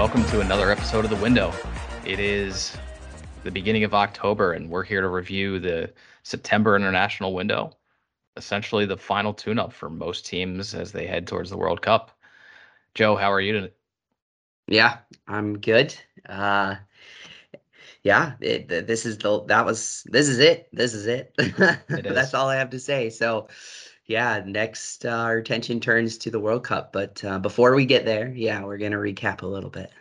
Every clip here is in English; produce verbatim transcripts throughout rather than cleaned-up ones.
welcome to another episode of The Window. It is the beginning of October, and we're here to review the September International Window, essentially the final tune-up for most teams as they head towards the World Cup. Joe, how are you today? Yeah, I'm good. Uh, yeah, it, th- this is the that was this is it. This is it. It That's is. all I have to say. So, yeah, next uh, our attention turns to the World Cup. But uh, before we get there, yeah, we're gonna recap a little bit.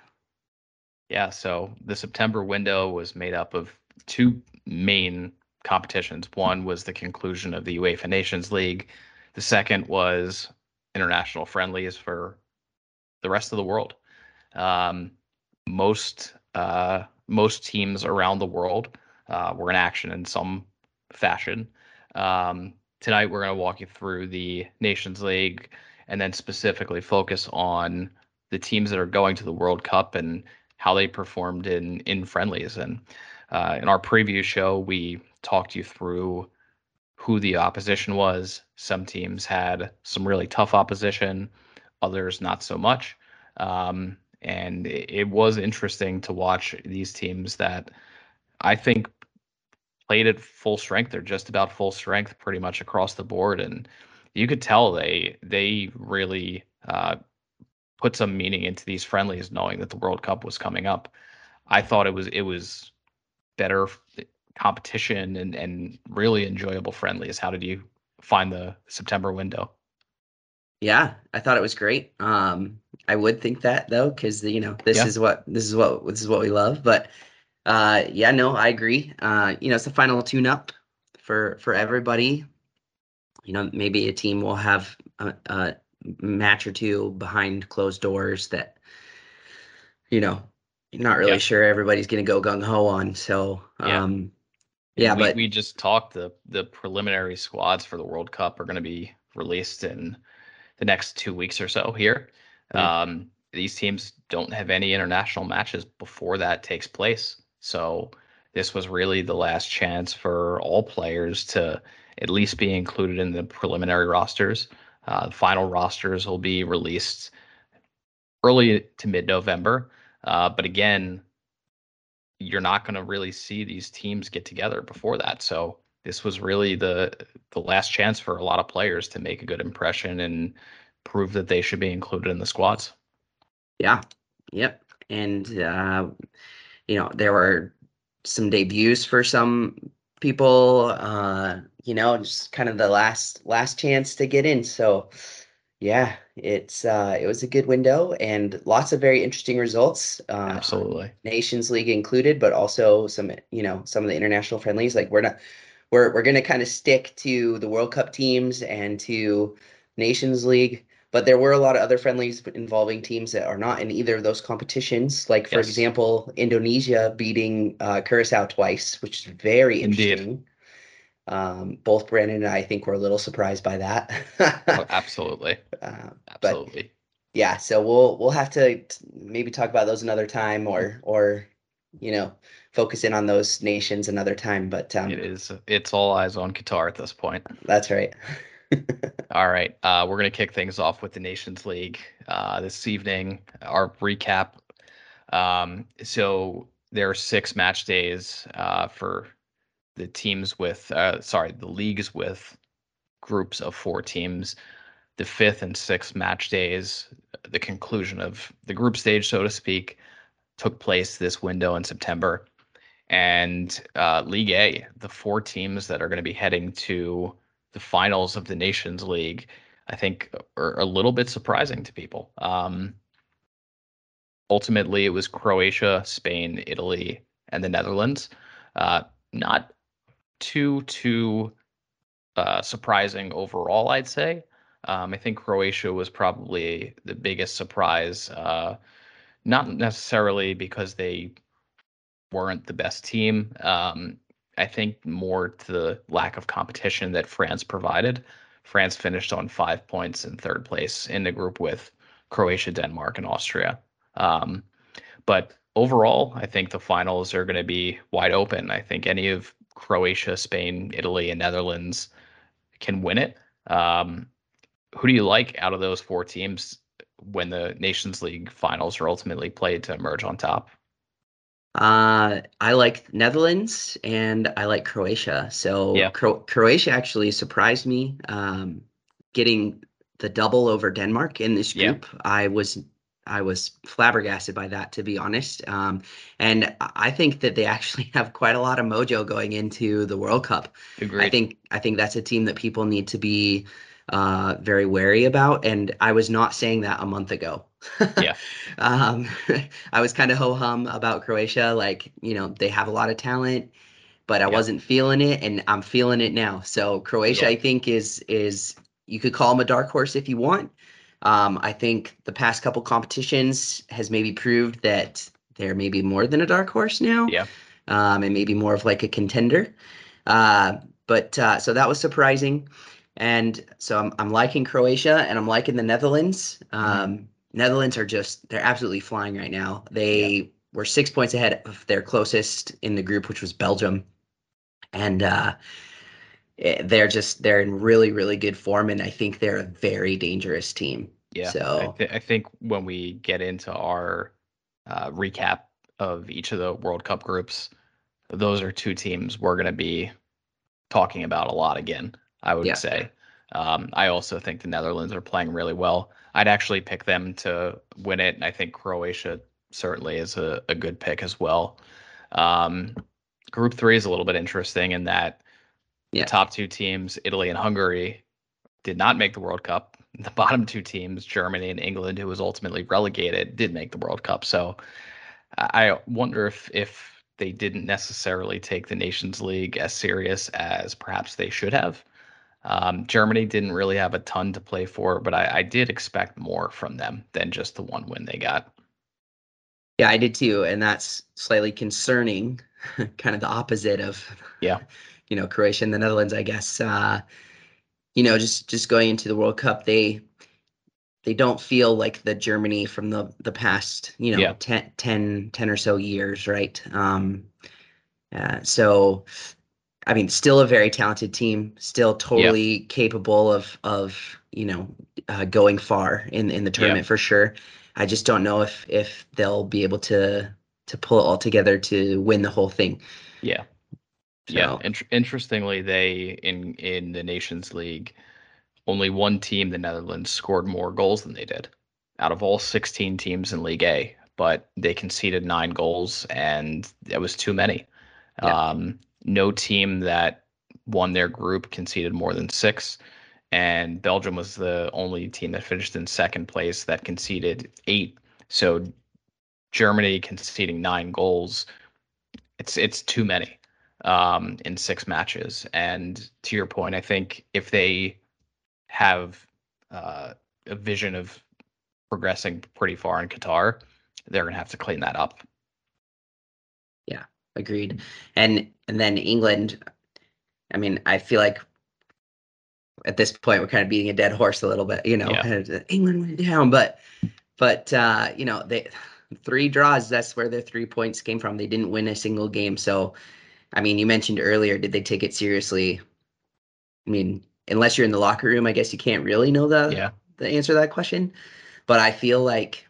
Yeah, so the September window was made up of two main competitions. One was the conclusion of the UEFA Nations League. The second was international friendlies for the rest of the world. Um, most uh, most teams around the world uh, were in action in some fashion. Um, Tonight, we're going to walk you through the Nations League and then specifically focus on the teams that are going to the World Cup and how they performed in in friendlies. And uh, in our preview show, we talked you through who the opposition was. Some teams had some really tough opposition, others not so much. Um, and it, it was interesting to watch these teams that I think played at full strength. They're just about full strength pretty much across the board. And you could tell they they really uh, put some meaning into these friendlies, knowing that the World Cup was coming up. I thought it was it was better competition and and really enjoyable friendlies. How did you find the September window? Yeah, I thought it was great. Um, I would think that though, because you know this Yeah, is what this is what this is what we love. But uh, yeah, no, I agree. Uh, you know, it's the final tune-up for for everybody. You know, maybe a team will have a, a match or two behind closed doors that, you know, you're not really yeah, sure everybody's going to go gung ho on. So, yeah. um, And yeah, we but we just talked the the preliminary squads for the World Cup are going to be released in the next two weeks or so here. yeah, Um, these teams don't have any international matches before that takes place. So this was really the last chance for all players to at least be included in the preliminary rosters. Uh, the final rosters will be released early to mid-November. Uh, but again, you're not going to really see these teams get together before that. So this was really the the last chance for a lot of players to make a good impression and prove that they should be included in the squads. yeah, yep. And, uh, you know, there were some debuts for some people, uh, you know, just kind of the last last chance to get in. So, yeah, it's uh, it was a good window and lots of very interesting results, uh, Absolutely. Nations League included, but also some, you know, some of the international friendlies. Like we're not we're we're gonna kind of stick to the World Cup teams and to Nations League, but there were a lot of other friendlies involving teams that are not in either of those competitions. Like for Yes, example, Indonesia beating uh, Curacao twice, which is very indeed. interesting. Um, both Brandon and I think were a little surprised by that. Oh, absolutely. Uh, but Absolutely. yeah, so we'll we'll have to t- maybe talk about those another time, or or you know focus in on those nations another time. But It um, is. It's all eyes on Qatar at this point. that's right. All right. Uh, we're going to kick things off with the Nations League uh, this evening. Our recap. Um, so there are six match days uh, for the teams with, uh, sorry, the leagues with groups of four teams. The fifth and sixth match days, the conclusion of the group stage, so to speak, took place this window in September. And uh, League A, the four teams that are going to be heading to the finals of the Nations League, I think are a little bit surprising to people. Um, ultimately, it was Croatia, Spain, Italy, and the Netherlands. Uh, not too too uh, surprising overall, I'd say. Um, I think Croatia was probably the biggest surprise, uh, not necessarily because they weren't the best team. Um, I think more to the lack of competition that France provided. France finished on five points in third place in the group with Croatia, Denmark, and Austria. Um, but overall, I think the finals are going to be wide open. I think any of Croatia, Spain, Italy, and Netherlands can win it. Um, who do you like out of those four teams? when the Nations League finals are ultimately played to emerge on top? Uh, I like Netherlands and I like Croatia. So Yeah, Cro Croatia actually surprised me, um, getting the double over Denmark in this yeah, group. I was I was flabbergasted by that, to be honest. Um, and I I think that they actually have quite a lot of mojo going into the World Cup. I agreed. think I think that's a team that people need to be uh, very wary about. And I was not saying that a month ago. Yeah, Um, I was kind of ho-hum about Croatia. Like, you know, they have a lot of talent, but I yeah, wasn't feeling it, and I'm feeling it now. So Croatia, yeah, I think, is is you could call them a dark horse if you want. Um, I think the past couple competitions has maybe proved that they're maybe more than a dark horse now, yeah. um, and maybe more of like a contender. Uh, but uh, so that was surprising. And so I'm I'm liking Croatia and I'm liking the Netherlands. Hmm. Um, Netherlands are just they're absolutely flying right now. Yeah, They were six points ahead of their closest in the group, which was Belgium. And uh, eh, they're just they're in really, really good form, and I think they're a very dangerous team. yeah. I So th I think when we get into our uh, recap of each of the World Cup groups, those are two teams we're going to be talking about a lot again, I would yeah, say. Um, I also think the Netherlands are playing really well. I'd actually pick them to win it, and I think Croatia certainly is a, a good pick as well. Um, Group three is a little bit interesting in that the yeah, top two teams, Italy and Hungary, did not make the World Cup. The bottom two teams, Germany and England, who was ultimately relegated, did make the World Cup. So I wonder if if they didn't necessarily take the Nations League as serious as perhaps they should have. Um, Germany didn't really have a ton to play for, but I, I did expect more from them than just the one win they got. yeah. I did too, and that's slightly concerning. Kind of the opposite of, Yeah, you know, Croatia and the Netherlands, I guess. Uh, you know, just just going into the World Cup, they they don't feel like the Germany from the the past, you know, yeah, ten ten ten or so years, right? Um, uh, so I mean, still a very talented team, still yeah, totally capable of of you know uh, going far in in the yeah, tournament for sure. I just don't know if if they'll be able to to pull it all together to win the whole thing. yeah, yeah. So Int- interestingly, they in in the Nations League, only one team, the Netherlands, scored more goals than they did out of all sixteen teams in League A, but they conceded nine goals, and it was too many. yeah, Um, no team that won their group conceded more than six, and Belgium was the only team that finished in second place that conceded eight. So Germany conceding nine goals, it's it's too many um, in six matches. And to your point, I think if they have uh, a vision of progressing pretty far in Qatar, they're going to have to clean that up. yeah, agreed. And and then England. I mean, I feel like at this point we're kind of beating a dead horse a little bit, you know, Yeah, kind of England went down, but but uh, you know, they three draws, that's where their three points came from. They didn't win a single game. So, I mean, you mentioned earlier, did they take it seriously? I mean, unless you're in the locker room, I guess you can't really know the yeah, the answer to that question. But I feel like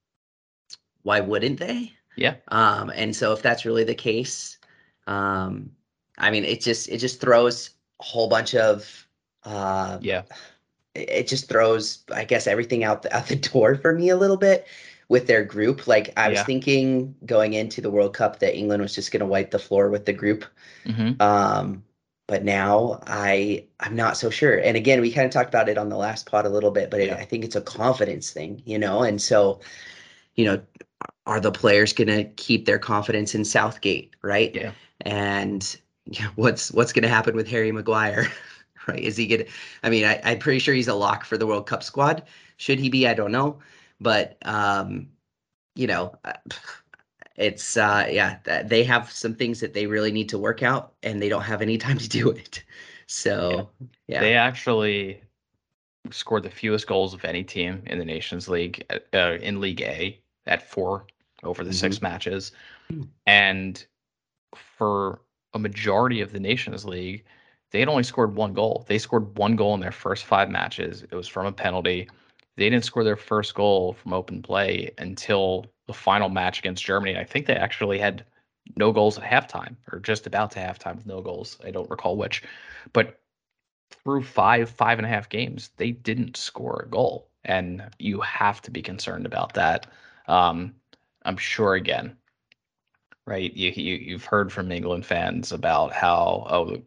why wouldn't they? yeah, Um, and so if that's really the case, um, I mean, it just it just throws a whole bunch of uh, yeah, it just throws, I guess, everything out the, out the door for me a little bit with their group. Like I was yeah. thinking going into the World Cup that England was just going to wipe the floor with the group. Hmm. Um, but now I I'm not so sure. And again, we kind of talked about it on the last pod a little bit, but it, Yeah, I think it's a confidence thing, you know. And so, you know, are the players going to keep their confidence in Southgate, right? yeah, And you know, what's what's going to happen with Harry Maguire, right? Is he going to, I mean, I, I'm pretty sure he's a lock for the World Cup squad. Should he be? I don't know. But, um, you know, uh, it's, uh, yeah, th- they have some things that they really need to work out and they don't have any time to do it. yeah. So, yeah. They actually scored the fewest goals of any team in the Nations League uh, in League A at four over the Hmm. six matches. And for a majority of the Nations League, they had only scored one goal. They scored one goal in their first five matches. It was from a penalty. they didn't score their first goal from open play until the final match against Germany. I think they actually had no goals at halftime, or just about to halftime with no goals. I don't recall which, but through five, five and a half games, they didn't score a goal, and you have to be concerned about that. Um, I'm sure again, right? You, you you've heard from England fans about how oh,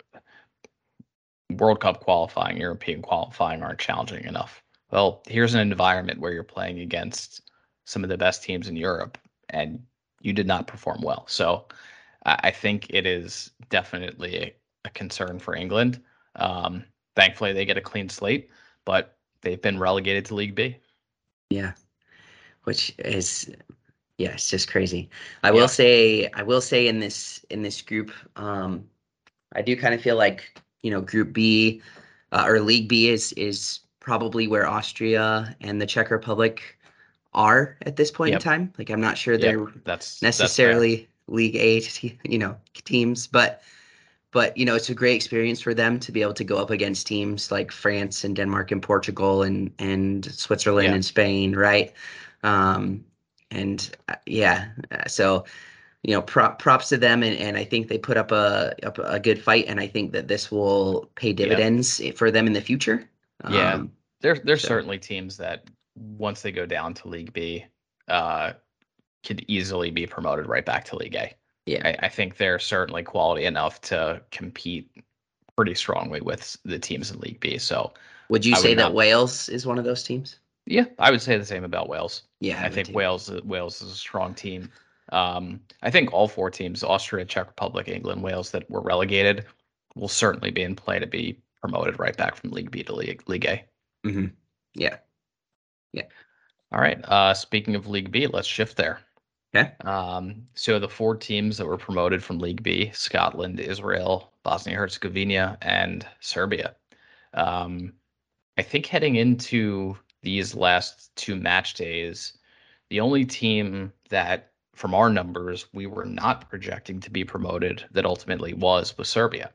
World Cup qualifying, European qualifying aren't challenging enough. Well, here's an environment where you're playing against some of the best teams in Europe, and you did not perform well. So I, I think it is definitely a, a concern for England. Um, thankfully, they get a clean slate, but they've been relegated to League B. Yeah, which is yeah, it's just crazy. I will Yeah. say, I will say in this in this group, um, I do kind of feel like, you know, Group B uh, or League B is is probably where Austria and the Czech Republic are at this point in Yep. time. Like I'm not sure Yep. they're That's that's fair. necessarily League A, te- you know, teams, but but you know, it's a great experience for them to be able to go up against teams like France and Denmark and Portugal and and Switzerland Yeah. and Spain, right? Um, and uh, yeah, uh, so you know, prop, props to them, and, and I think they put up a up a good fight, and I think that this will pay Yeah. dividends for them in the future. Yeah. Um, There there's so certainly teams that once they go down to League B, uh, could easily be promoted right back to League A. yeah, I, I think they're certainly quality enough to compete pretty strongly with the teams in League B. So would you I would say that not. Wales is one of those teams? Yeah, I would say the same about Wales. Yeah, I I would think too. Wales Wales is a strong team. Um, I think all four teams, Austria, Czech Republic, England, Wales, that were relegated, will certainly be in play to be promoted right back from League B to League League A. Hmm. Yeah, yeah. All right. Uh, speaking of League B, let's shift there. Okay. Um, so the four teams that were promoted from League B: Scotland, Israel, Bosnia Herzegovina, and Serbia. Um, I think heading into these last two match days, the only team that, from our numbers, we were not projecting to be promoted that ultimately was was Serbia.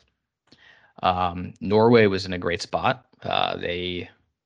Um, Norway was in a great spot. Uh, they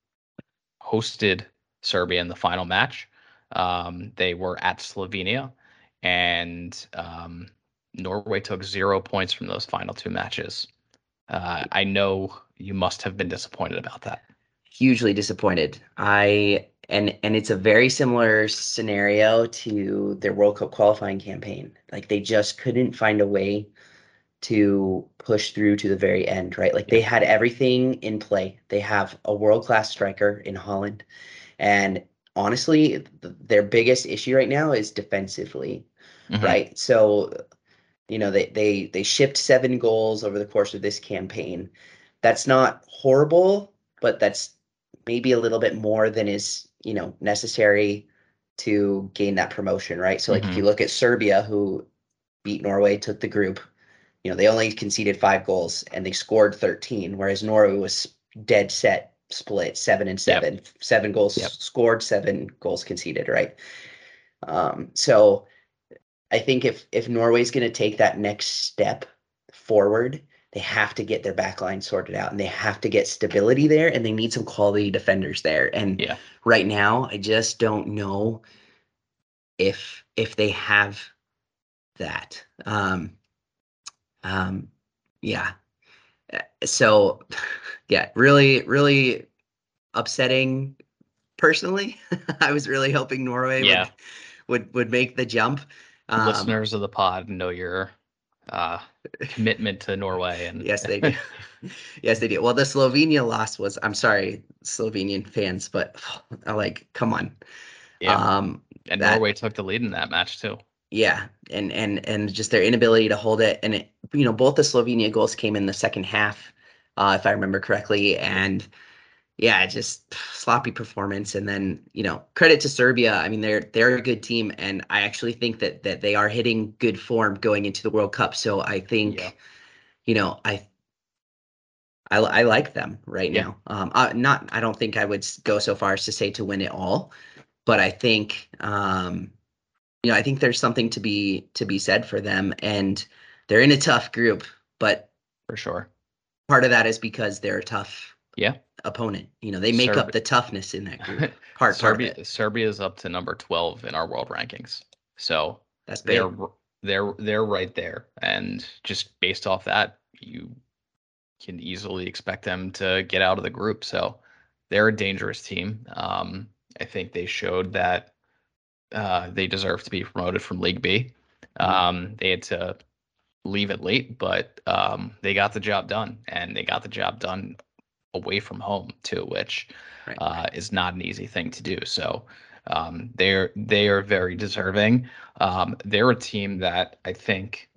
hosted Serbia in the final match. Um, they were at Slovenia, and um, Norway took zero points from those final two matches. Uh, I know you must have been disappointed about that. Hugely disappointed. I and and it's a very similar scenario to their World Cup qualifying campaign. Like they just couldn't find a way to push through to the very end, right? Like they Yeah. had everything in play. They have a world-class striker in Holland, and honestly, th- their biggest issue right now is defensively, Hmm. right? So, you know, they they they shipped seven goals over the course of this campaign. That's not horrible, but that's maybe a little bit more than is, you know, necessary to gain that promotion, right? So like if you Hmm. look at Serbia, who beat Norway, took the group, you know, they only conceded five goals and they scored thirteen, whereas Norway was dead set split seven and Yep. seven, seven goals Yep. scored, seven goals conceded, right? Um, so I think if if Norway's going to take that next step forward, they have to get their back line sorted out and they have to get stability there and they need some quality defenders there. And Yeah. right now, I just don't know if if they have that. Um, um, yeah. Uh, So, yeah, really, really upsetting personally. I was really hoping Norway would Yeah. would would make the jump. Um, Listeners of the pod know your uh, commitment to Norway, and yes, they do. Yes, they do. Well, the Slovenia loss was, I'm sorry, Slovenian fans, but I like, come on. yeah, Um, and that Norway took the lead in that match too. yeah, and and and just their inability to hold it, and it, you know, both the Slovenia goals came in the second half, uh, if I remember correctly, and yeah, just sloppy performance. And then, you know, credit to Serbia. I mean, they're they're a good team, and I actually think that that they are hitting good form going into the World Cup. So I Yeah. think, you know, I I, I like them right Yeah. now. Um, uh, not I don't think I would s- go so far as to say to win it all, but I think um, you know, I think there's something to be to be said for them, and they're in a tough group, but For sure. part of that is because they're tough Yeah. opponent. You know, they make up Serb- the toughness in that group. Part part of Serbia it. Serbia is up to number twelve in our world rankings. So That's they're big. they're they're right there. And just based off that, you can easily expect them to get out of the group. So they're a dangerous team. Um, I think they showed that uh, they deserve to be promoted from League B. Mhm. Um, they had to leave it late, but um, they got the job done, and they got the job done away from home too, which Right. uh, is not an easy thing to do. So um, they're they are very deserving. Um, they're a team that I think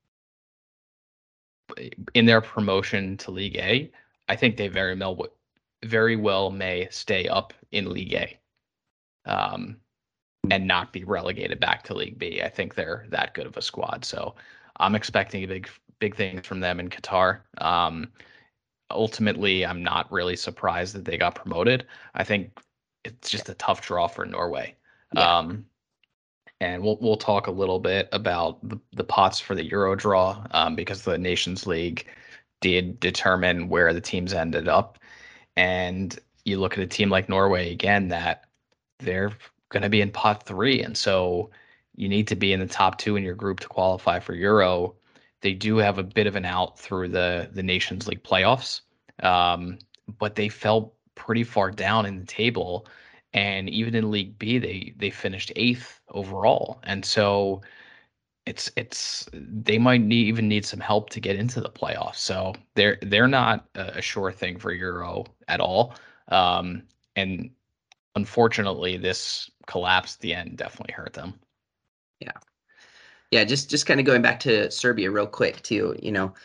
in their promotion to League A, I think they very well very well may stay up in League A. Um, and not be relegated back to League B. I think they're that good of a squad. So I'm expecting big big things from them in Qatar. Um, ultimately, I'm not really surprised that they got promoted. I think it's just a tough draw for Norway. Yeah. Um, and we'll we'll talk a little bit about the, the pots for the Euro draw um, because the Nations League did determine where the teams ended up. And you look at a team like Norway again that they're going to be in pot three. And so you need to be in the top two in your group to qualify for Euro. They do have a bit of an out through the, the Nations League playoffs, um, but they fell pretty far down in the table. And even in League B, they they finished eighth overall. And so it's it's they might need, even need some help to get into the playoffs. So they're they're not a, a sure thing for Euro at all. Um, and unfortunately, this collapse at the end definitely hurt them. Yeah. Yeah. Just just kind of going back to Serbia real quick too. You know,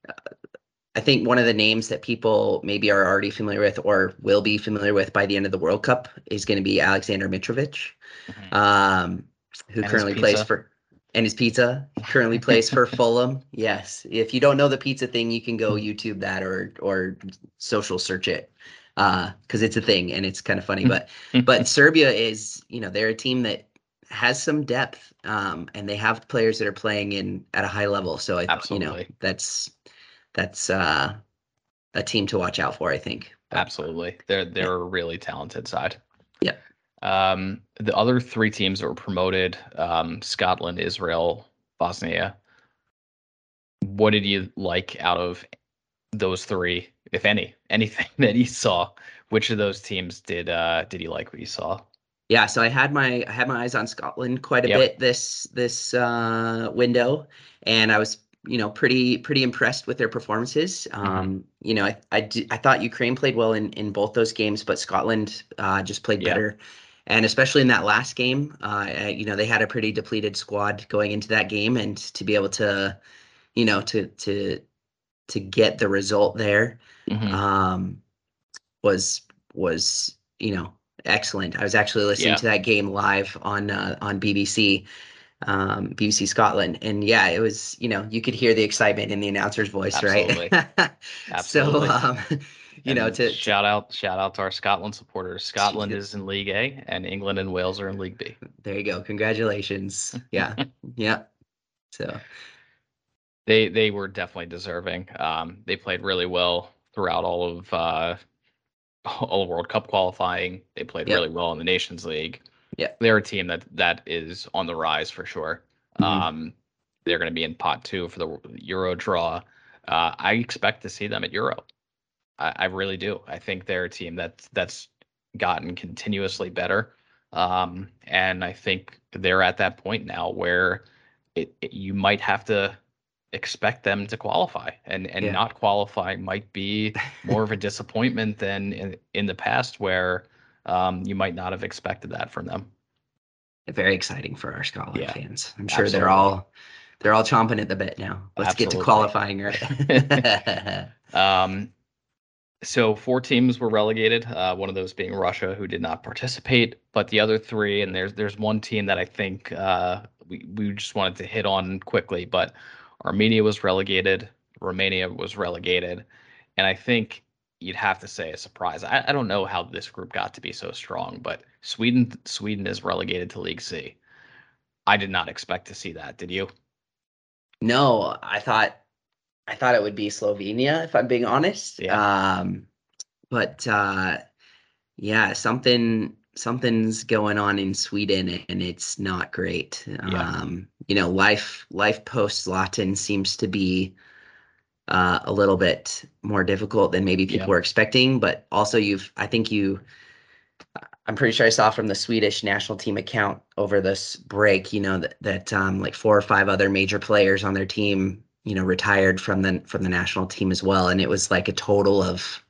I think one of the names that people maybe are already familiar with or will be familiar with by the end of the World Cup is going to be Alexander Mitrovic, Mhm. um, who And his currently plays pizza. for and his pizza. He currently plays for Fulham. Yes, if you don't know the pizza thing, you can go YouTube that or or social search it because uh, it's a thing and it's kind of funny. But but Serbia is, you know, they're a team that has some depth um, and they have players that are playing in at a high level. So I, you know, Absolutely. that's that's uh, a team to watch out for, I think. But Absolutely. They're yeah, they're a really talented side. yeah. Um, the other three teams that were promoted, um, Scotland, Israel, Bosnia. What did you like out of those three, if any, anything that you saw? Which of those teams did uh did you like what you saw? Yeah, so I had my I had my eyes on Scotland quite a Yep. bit this this uh, window, and I was you know pretty pretty impressed with their performances. Hmm. Um, you know, I I, d- I thought Ukraine played well in in both those games, but Scotland uh, just played Yeah. better, and especially in that last game, uh, I- you know they had a pretty depleted squad going into that game, and to be able to you know to to to get the result there, Hmm. um, was was you know excellent. I was actually listening Yeah. to that game live on uh, on B B C, um, B B C Scotland, and yeah, it was you know you could hear the excitement in the announcer's voice, right? Absolutely. So Absolutely. um, you know And to, to shout out, shout out to our Scotland supporters. Scotland to- is in League A, and England and Wales are in League B. there you go. Congratulations. Yeah, yeah. So They they were definitely deserving. Um, they played really well throughout all of uh, all of World Cup qualifying. They played yep, really well in the Nations League. yep. They're a team that that is on the rise for sure. Mhm. Um, they're going to be in pot two for the Euro draw. Uh, I expect to see them at Euro. I, I really do. I think they're a team that's that's gotten continuously better. Um, and I think they're at that point now where it, it- you might have to expect them to qualify, and and Yeah. not qualify might be more of a disappointment than in, in the past where um, you might not have expected that from them. Very exciting for our Scotland Yeah, fans. I'm sure they're absolutely, all they're all chomping at the bit now. Let's get to absolutely. qualifying, right? um, So four teams were relegated, uh, one of those being Russia, who did not participate, but the other three, and there's there's one team that I think uh, we we just wanted to hit on quickly, but Armenia was relegated, Romania was relegated, and I think you'd have to say a surprise. I, I don't know how this group got to be so strong, but Sweden Sweden is relegated to League C. I did not expect to see that. Did you? No, I thought I thought it would be Slovenia, if I'm being honest. Yeah. Um, but uh, yeah, something something's going on in Sweden, and it's not great. Yeah. Um, you know, life life post Zlatan seems to be uh, a little bit more difficult than maybe Yeah. people were expecting. But also, you've I think you I'm pretty sure I saw from the Swedish national team account over this break, you know, that that um, like four or five other major players on their team, you know, retired from the from the national team as well, and it was like a total of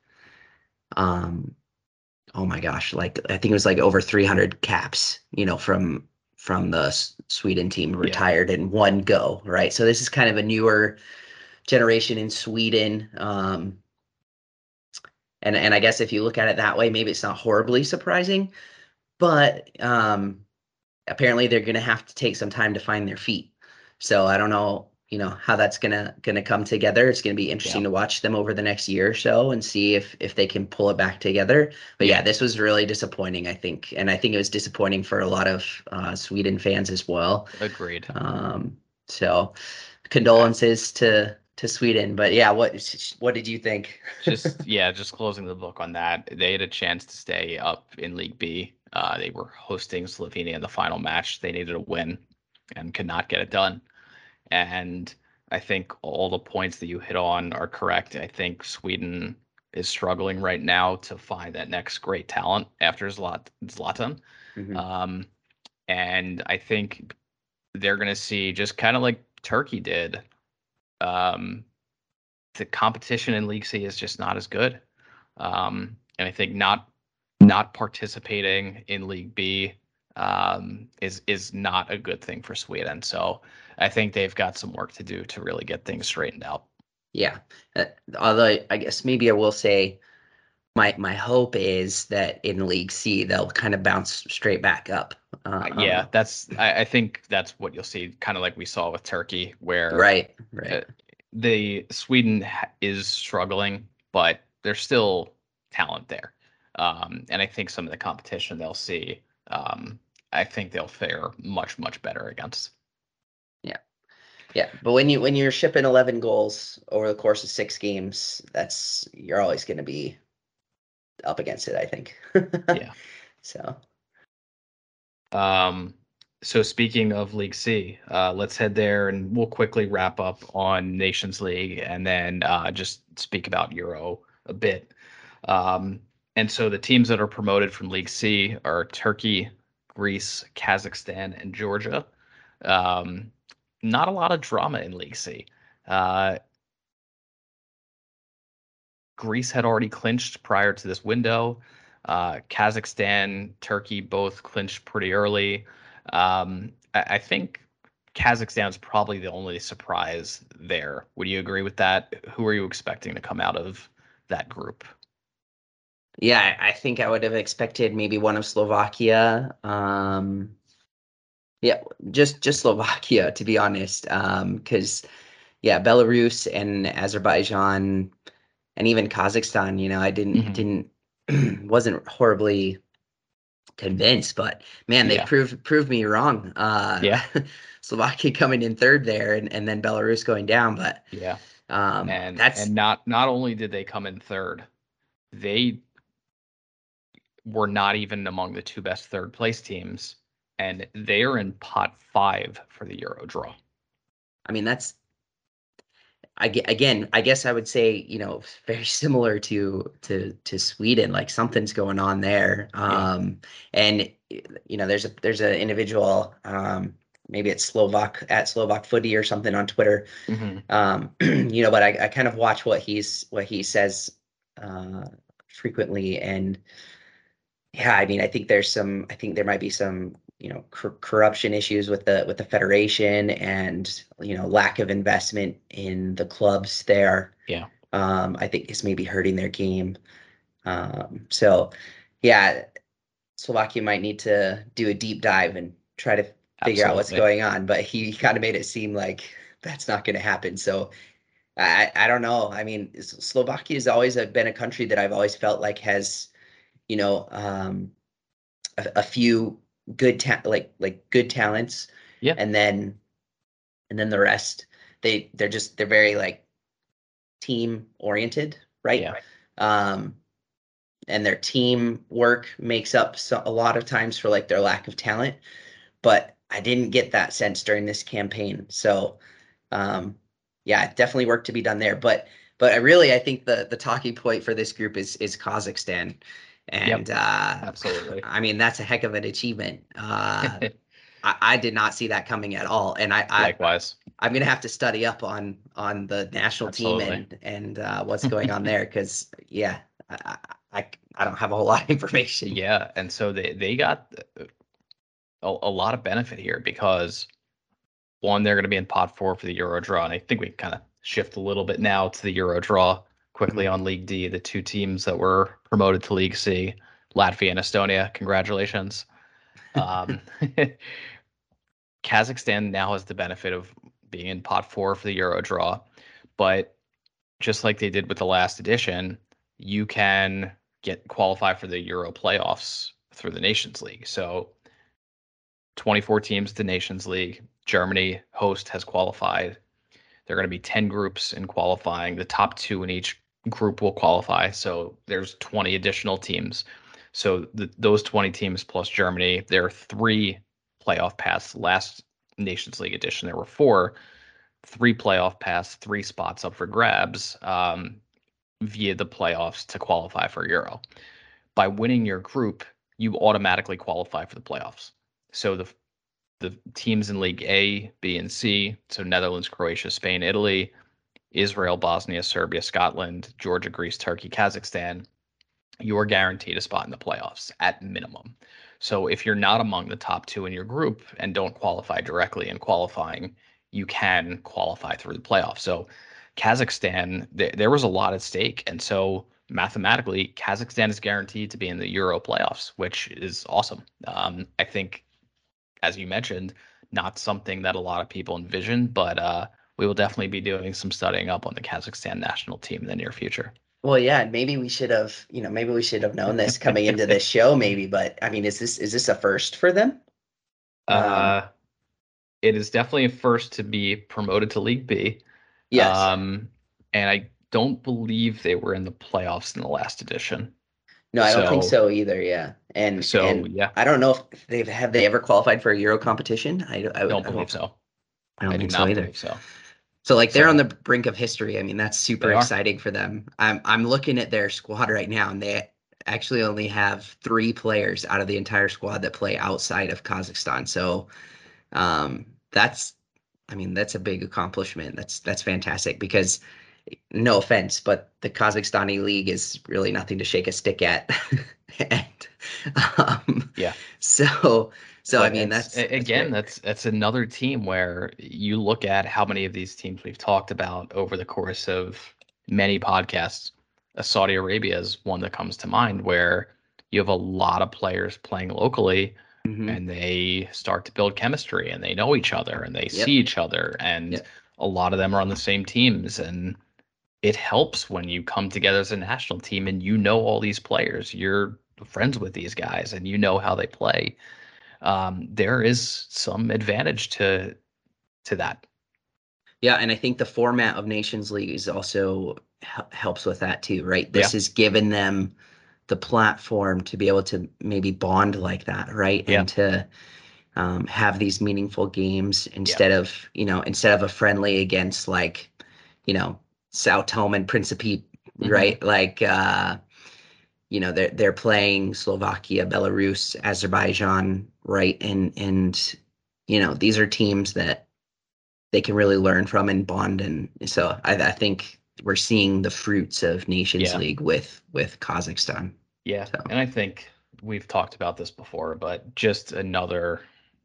um oh my gosh, like I think it was like over three hundred caps, you know, from from the S- Sweden team Yeah. retired in one go, right? So this is kind of a newer generation in Sweden. Um, and and I guess if you look at it that way, maybe it's not horribly surprising, but um, apparently they're going to have to take some time to find their feet. So I don't know, you know, how that's gonna gonna come together. It's gonna be Yeah. interesting to watch them over the next year or so and see if if they can pull it back together. But yeah, Yeah. this was really disappointing, I think, and I think it was disappointing for a lot of uh, Sweden fans as well. Agreed. Um, so I, condolences to to Sweden. But yeah, what what did you think? just yeah, just closing the book on that. They had a chance to stay up in League B. Uh, they were hosting Slovenia in the final match. They needed a win and could not get it done. And I think all the points that you hit on are correct. I think Sweden is struggling right now to find that next great talent after Zlat- Zlatan. Mhm. Um, and I think they're going to see just kind of like Turkey did. Um, the competition in League C is just not as good. Um, and I think not not participating in League B um, is is not a good thing for Sweden. So I think they've got some work to do to really get things straightened out. Yeah. Uh, although I guess maybe I will say my my hope is that in League C they'll kind of bounce straight back up. Uh, yeah, Um, that's I, I think that's what you'll see, kind of like we saw with Turkey, where right, uh, right. the Sweden ha- is struggling, but there's still talent there. Um, and I think some of the competition they'll see, um, I think they'll fare much, much better against. Yeah. Yeah. But when you when you're shipping eleven goals over the course of six games, that's you're always going to be up against it, I think. Yeah. So, Um, so speaking of League C, uh, let's head there and we'll quickly wrap up on Nations League and then uh, just speak about Euro a bit. Um, and so the teams that are promoted from League C are Turkey, Greece, Kazakhstan, and Georgia. Um, not a lot of drama in League C. Uh, Greece had already clinched prior to this window. Uh, Kazakhstan, Turkey both clinched pretty early. Um, I, I think Kazakhstan's probably the only surprise there. Would you agree with that? Who are you expecting to come out of that group? yeah, I, I think I would have expected maybe one of Slovakia. Um, yeah, just just Slovakia to be honest. Um, because yeah, Belarus and Azerbaijan and even Kazakhstan, you know, I didn't Hmm. didn't wasn't horribly convinced, but man, they Yeah, proved proved me wrong. Uh, yeah, Slovakia coming in third there, and, and then Belarus going down, but yeah. um, And that's and not not only did they come in third, they were not even among the two best third place teams, and they are in pot five for the Euro draw. I mean that's I ge- again, I guess I would say, you know, very similar to to to Sweden, like something's going on there. Yeah. Um, and you know, there's a there's an individual, um, maybe it's Slovak at Slovak Footy or something on Twitter. Hmm. Um, you know, but I, I kind of watch what he's what he says uh frequently, and yeah, I mean, I think there's some, I think there might be some, you know, cor corruption issues with the with the federation and, you know, lack of investment in the clubs there. Yeah. Um, I think is maybe hurting their game. Um, so yeah, Slovakia might need to do a deep dive and try to figure out what's Absolutely. going on, but he kind of made it seem like that's not going to happen. So I, I don't know. I mean, Slovakia has always been a country that I've always felt like has, you know, um, a, a few good ta- like like good talents, Yeah. and then and then the rest they they're just they're very like team oriented, right? Yeah. Um, and their team work makes up so, a lot of times for like their lack of talent. But I didn't get that sense during this campaign. So, um, yeah, definitely work to be done there. But but I really I think the the talking point for this group is is Kazakhstan, Yep, and uh, absolutely. I mean that's a heck of an achievement. Uh, I, I did not see that coming at all, and I, I Likewise, I'm gonna have to study up on on the national team absolutely. and and uh, what's going on there because yeah, I, I I don't have a whole lot of information. Yeah, and so they they got a, a lot of benefit here because one, they're going to be in pot four for the Euro draw, and I think we kind of shift a little bit now to the Euro draw quickly Mhm. on League D. The two teams that were promoted to League C, Latvia and Estonia. Congratulations. Um, Kazakhstan now has the benefit of being in pot four for the Euro draw, but just like they did with the last edition, you can get qualify for the Euro playoffs through the Nations League. So twenty-four teams at the Nations League. Germany, host, has qualified. There are going to be ten groups in qualifying. The top two in each group will qualify. So there's twenty additional teams. So the, those twenty teams plus Germany, there are three playoff paths. Last Nations League edition, there were four, three playoff paths, three spots up for grabs um, via the playoffs to qualify for Euro. By winning your group, you automatically qualify for the playoffs. So the the teams in League A, B, and C, so Netherlands, Croatia, Spain, Italy, Israel, Bosnia, Serbia, Scotland, Georgia, Greece, Turkey, Kazakhstan, you are guaranteed a spot in the playoffs at minimum. So if you're not among the top two in your group and don't qualify directly in qualifying, you can qualify through the playoffs. So Kazakhstan, th- there was a lot at stake. And so mathematically, Kazakhstan is guaranteed to be in the Euro playoffs, which is awesome. Um, I think, as you mentioned, not something that a lot of people envisioned, but uh, we will definitely be doing some studying up on the Kazakhstan national team in the near future. Well, yeah, maybe we should have, you know, maybe we should have known this coming into this show, maybe. But I mean, is this is this a first for them? Um, uh, it is definitely a first to be promoted to League B. yes. Um, and I don't believe they were in the playoffs in the last edition. No, I don't think So, so either. Yeah, and so and yeah, I don't know if they've have they ever qualified for a Euro competition. I I, don't I believe don't so. I don't I do think so not either. believe so. So like they're on the So brink of history. I mean, that's super they are. exciting for them. I'm I'm looking at their squad right now, and they actually only have three players out of the entire squad that play outside of Kazakhstan. So um, that's, I mean, that's a big accomplishment. That's that's fantastic because no offense, but the Kazakhstani league is really nothing to shake a stick at. And um, Yeah. so so I But mean it's that's a- that's again, great. that's that's another team where you look at how many of these teams we've talked about over the course of many podcasts. Uh, Saudi Arabia is one that comes to mind where you have a lot of players playing locally Hmm. and they start to build chemistry and they know each other and they see Yep. each other and Yep. a lot of them are on the same teams and it helps when you come together as a national team and you know all these players. You're friends with these guys and you know how they play. Um, there is some advantage to to that. Yeah, and I think the format of Nations League is also hel- helps with that too, right? This Yeah, has given them the platform to be able to maybe bond like that, right? yeah, And to um, have these meaningful games yeah. instead of, you know, instead of a friendly against like, you know, Sao Tome and Principe, Hmm. right? Like, uh, you know, they're they're playing Slovakia, Belarus, Azerbaijan, right? And and you know, these are teams that they can really learn from and bond. And so I, I think we're seeing the fruits of Nations Yeah, League with with Kazakhstan. yeah. So And I think we've talked about this before, but just another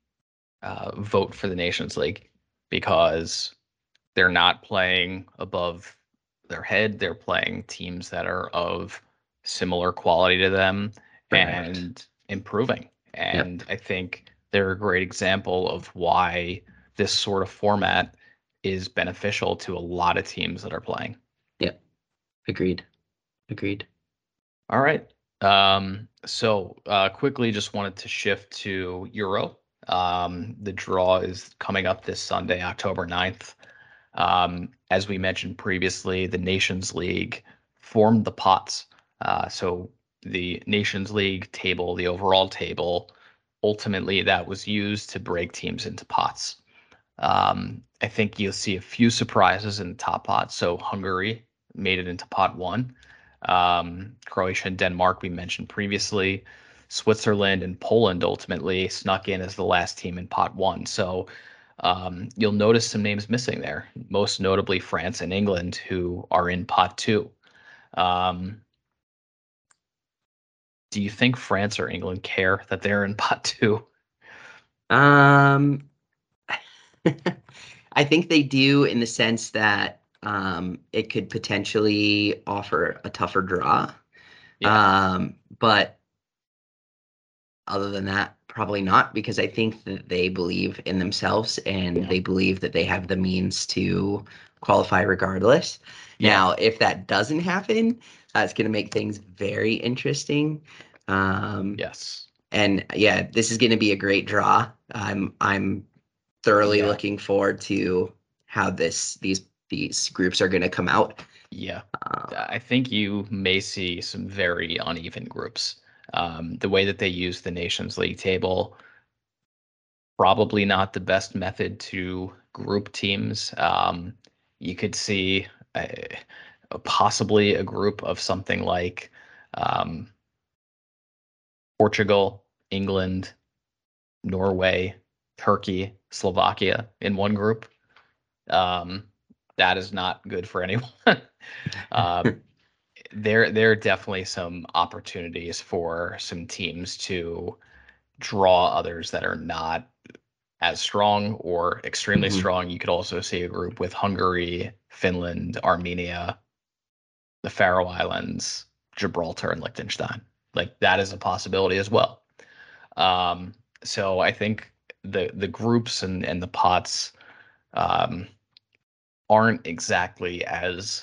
uh, vote for the Nations League because they're not playing above their head. They're playing teams that are of similar quality to them correct. and improving. Yep. And I think they're a great example of why this sort of format is beneficial to a lot of teams that are playing. Yep. Agreed. Agreed. All right. Um, so uh, quickly, just wanted to shift to Euro. Um, the draw is coming up this Sunday, October ninth. Um, as we mentioned previously, the Nations League formed the pots. Uh, so the Nations League table, the overall table, ultimately that was used to break teams into pots. Um, I think you'll see a few surprises in the top pot. So Hungary made it into pot one. Um, Croatia and Denmark, we mentioned previously. Switzerland and Poland ultimately snuck in as the last team in pot one. So um, you'll notice some names missing there, most notably France and England, who are in pot two. Um, do you think France or England care that they're in pot two? Um, I think they do in the sense that um, it could potentially offer a tougher draw. Yeah, Um, but other than that, probably not, because I think that they believe in themselves and they believe that they have the means to qualify regardless. yeah, Now, if that doesn't happen, that's going to make things very interesting. Um, yes, and yeah, this is going to be a great draw. I'm I'm thoroughly yeah, looking forward to how this these these groups are going to come out. yeah. Uh, I think you may see some very uneven groups. Um, the way that they use the Nations League table, probably not the best method to group teams. Um, you could see a, a possibly a group of something like um, Portugal, England, Norway, Turkey, Slovakia in one group. Um, that is not good for anyone. uh, there, there are definitely some opportunities for some teams to draw others that are not as strong or extremely mhm. strong. You could also see a group with Hungary, Finland, Armenia, the Faroe Islands, Gibraltar, and Liechtenstein. Like that is a possibility as well. Um, so I think the the groups and and the pots um, aren't exactly as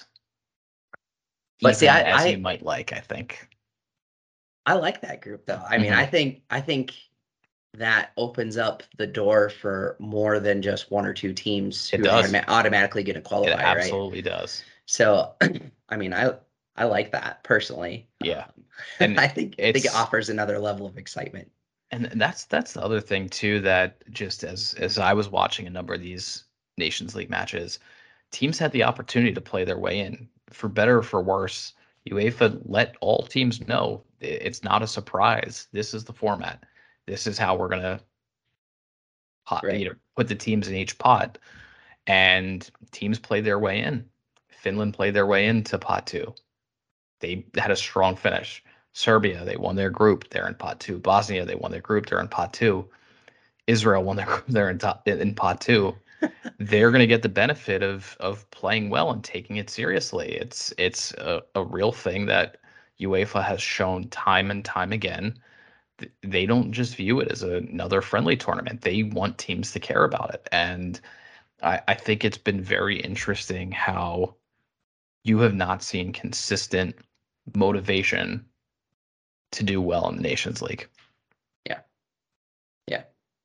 But see, even I, as you I might like. I think. I like that group though. I mean, I Hmm. think I think that opens up the door for more than just one or two teams It who are does. automa- automatically going to It qualify, right? absolutely does. So, I mean, I I like that personally. Yeah, Um, and I think I think it it's offers another level of excitement. and that's that's the other thing too that just as as I was watching a number of these Nations League matches, teams had the opportunity to play their way in. For better or for worse, UEFA let all teams know it's not a surprise. This is the format. This is how we're gonna pot, you Right. know, put the teams in each pot, and teams played their way in. Finland played their way into pot two. They had a strong finish. Serbia, they won their group. They're in pot two. Bosnia, they won their group. They're in pot two. Israel won their group. They're in top in pot two. They're going to get the benefit of of playing well and taking it seriously. It's it's a, a real thing that UEFA has shown time and time again. They don't just view it as another friendly tournament. They want teams to care about it. And I, I think it's been very interesting how you have not seen consistent motivation to do well in the Nations League. Yeah. Yeah.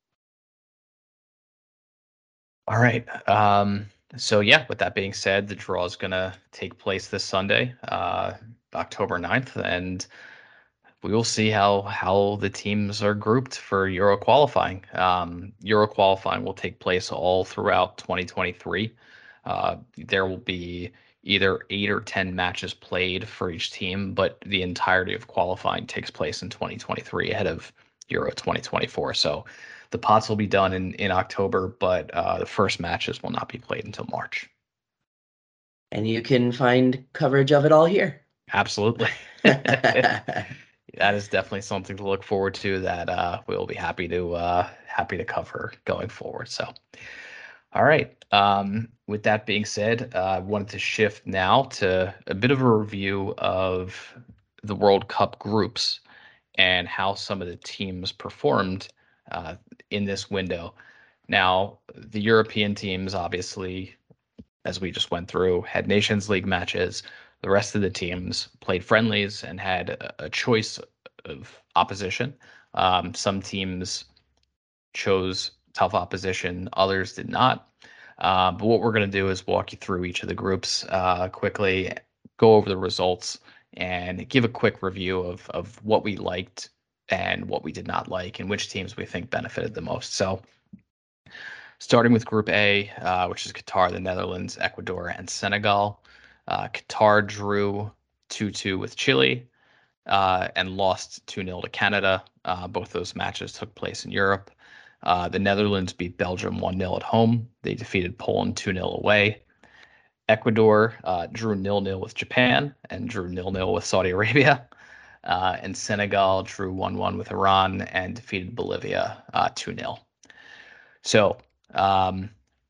All right. Um, so yeah, with that being said, the draw is going to take place this Sunday, uh, October ninth, and we will see how how the teams are grouped for Euro qualifying. Um, Euro qualifying will take place all throughout twenty twenty-three. Uh, there will be either eight or ten matches played for each team, but the entirety of qualifying takes place in twenty twenty-three ahead of Euro twenty twenty-four. So the pots will be done in, in October, but uh, the first matches will not be played until March. And you can find coverage of it all here. Absolutely. That is definitely something to look forward to that uh, we'll be happy to uh, happy to cover going forward. So, all right. Um, with that being said, uh, I wanted to shift now to a bit of a review of the World Cup groups and how some of the teams performed uh, in this window. Now, the European teams, obviously, as we just went through, had Nations League matches. The rest of the teams played friendlies and had a, a choice of opposition. Um, some teams chose tough opposition, others did not. Uh, but what we're going to do is walk you through each of the groups uh, quickly, go over the results, and give a quick review of of what we liked and what we did not like, and which teams we think benefited the most. So, starting with Group A, uh, which is Qatar, the Netherlands, Ecuador, and Senegal. Uh, Qatar drew two two with Chile uh, and lost two nil to Canada. Uh, both those matches took place in Europe. Uh, the Netherlands beat Belgium one nil at home. They defeated Poland two nil away. Ecuador uh, drew nil nil with Japan and drew nil nil with Saudi Arabia. Uh, and Senegal drew one one with Iran and defeated Bolivia uh, two nil. So, um,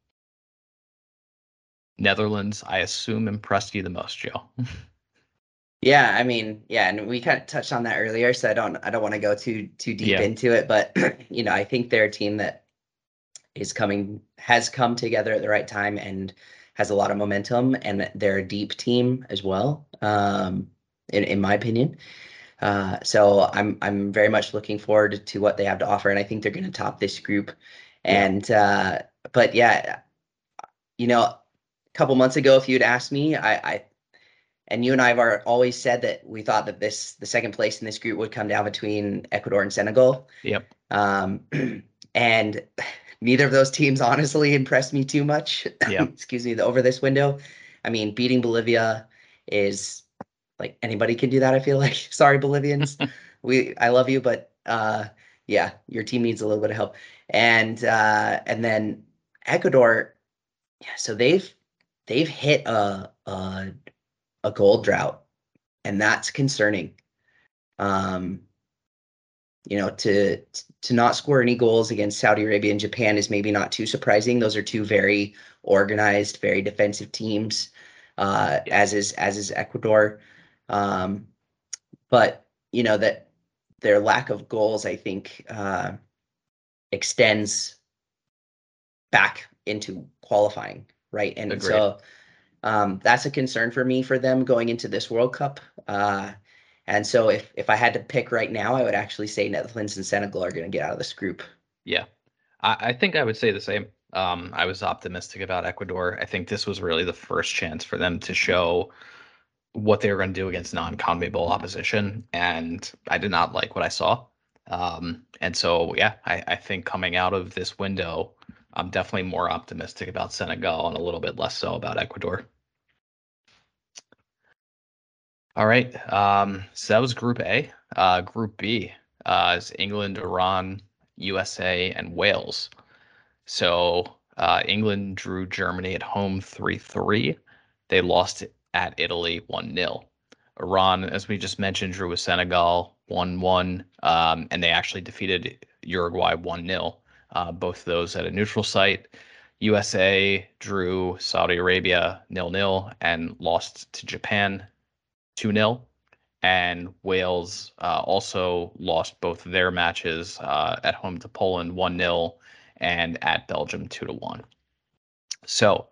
Netherlands, I assume, impressed you the most, Joe. Yeah, I mean, yeah, and we kind of touched on that earlier, so I don't I don't want to go too too deep Yeah. into it, but you know, I think they're a team that is coming has come together at the right time and has a lot of momentum, and they're a deep team as well, um, in in my opinion. Uh, so I'm I'm very much looking forward to what they have to offer, and I think they're going to top this group. Yeah. And uh, but yeah, you know, a couple months ago, if you'd asked me, I, I and you and I have are- always said that we thought that this the second place in this group would come down between Ecuador and Senegal. Yep. Um, and neither of those teams honestly impressed me too much. Yeah. Excuse me, over this window. I mean, beating Bolivia is like anybody can do that, I feel like. Sorry, Bolivians. We I love you, but uh yeah, your team needs a little bit of help. And uh and then Ecuador, yeah, so they've they've hit a a, a goal drought, and that's concerning. Um you know, to to not score any goals against Saudi Arabia and Japan is maybe not too surprising. Those are two very organized, very defensive teams, uh, Yeah. as is as is Ecuador. Um, but you know that their lack of goals, I think, uh, extends back into qualifying, right? And Agreed. so um, that's a concern for me for them going into this World Cup. Uh, and so if if I had to pick right now, I would actually say Netherlands and Senegal are going to get out of this group. Yeah. I, I think I would say the same. Um, I was optimistic about Ecuador. I think this was really the first chance for them to show what they were going to do against non-CONMEBOL opposition, and I did not like what I saw. Um, and so, yeah, I, I think coming out of this window, I'm definitely more optimistic about Senegal and a little bit less so about Ecuador. All right. Um, so that was Group A. Uh, Group B uh, is England, Iran, U S A, and Wales. So uh, England drew Germany at home three three. They lost at Italy one nil. Iran, as we just mentioned, drew with Senegal one one, um, and they actually defeated Uruguay one nil. Uh, both of those at a neutral site. U S A drew Saudi Arabia nil nil and lost to Japan two nil. And Wales uh, also lost both of their matches uh, at home to Poland one nil and at Belgium two to one. So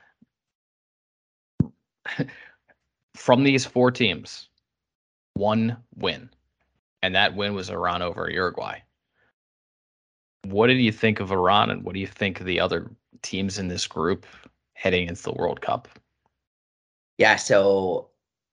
from these four teams, one win, and that win was Iran over Uruguay. What did you think of Iran, and what do you think of the other teams in this group heading into the World Cup? Yeah, so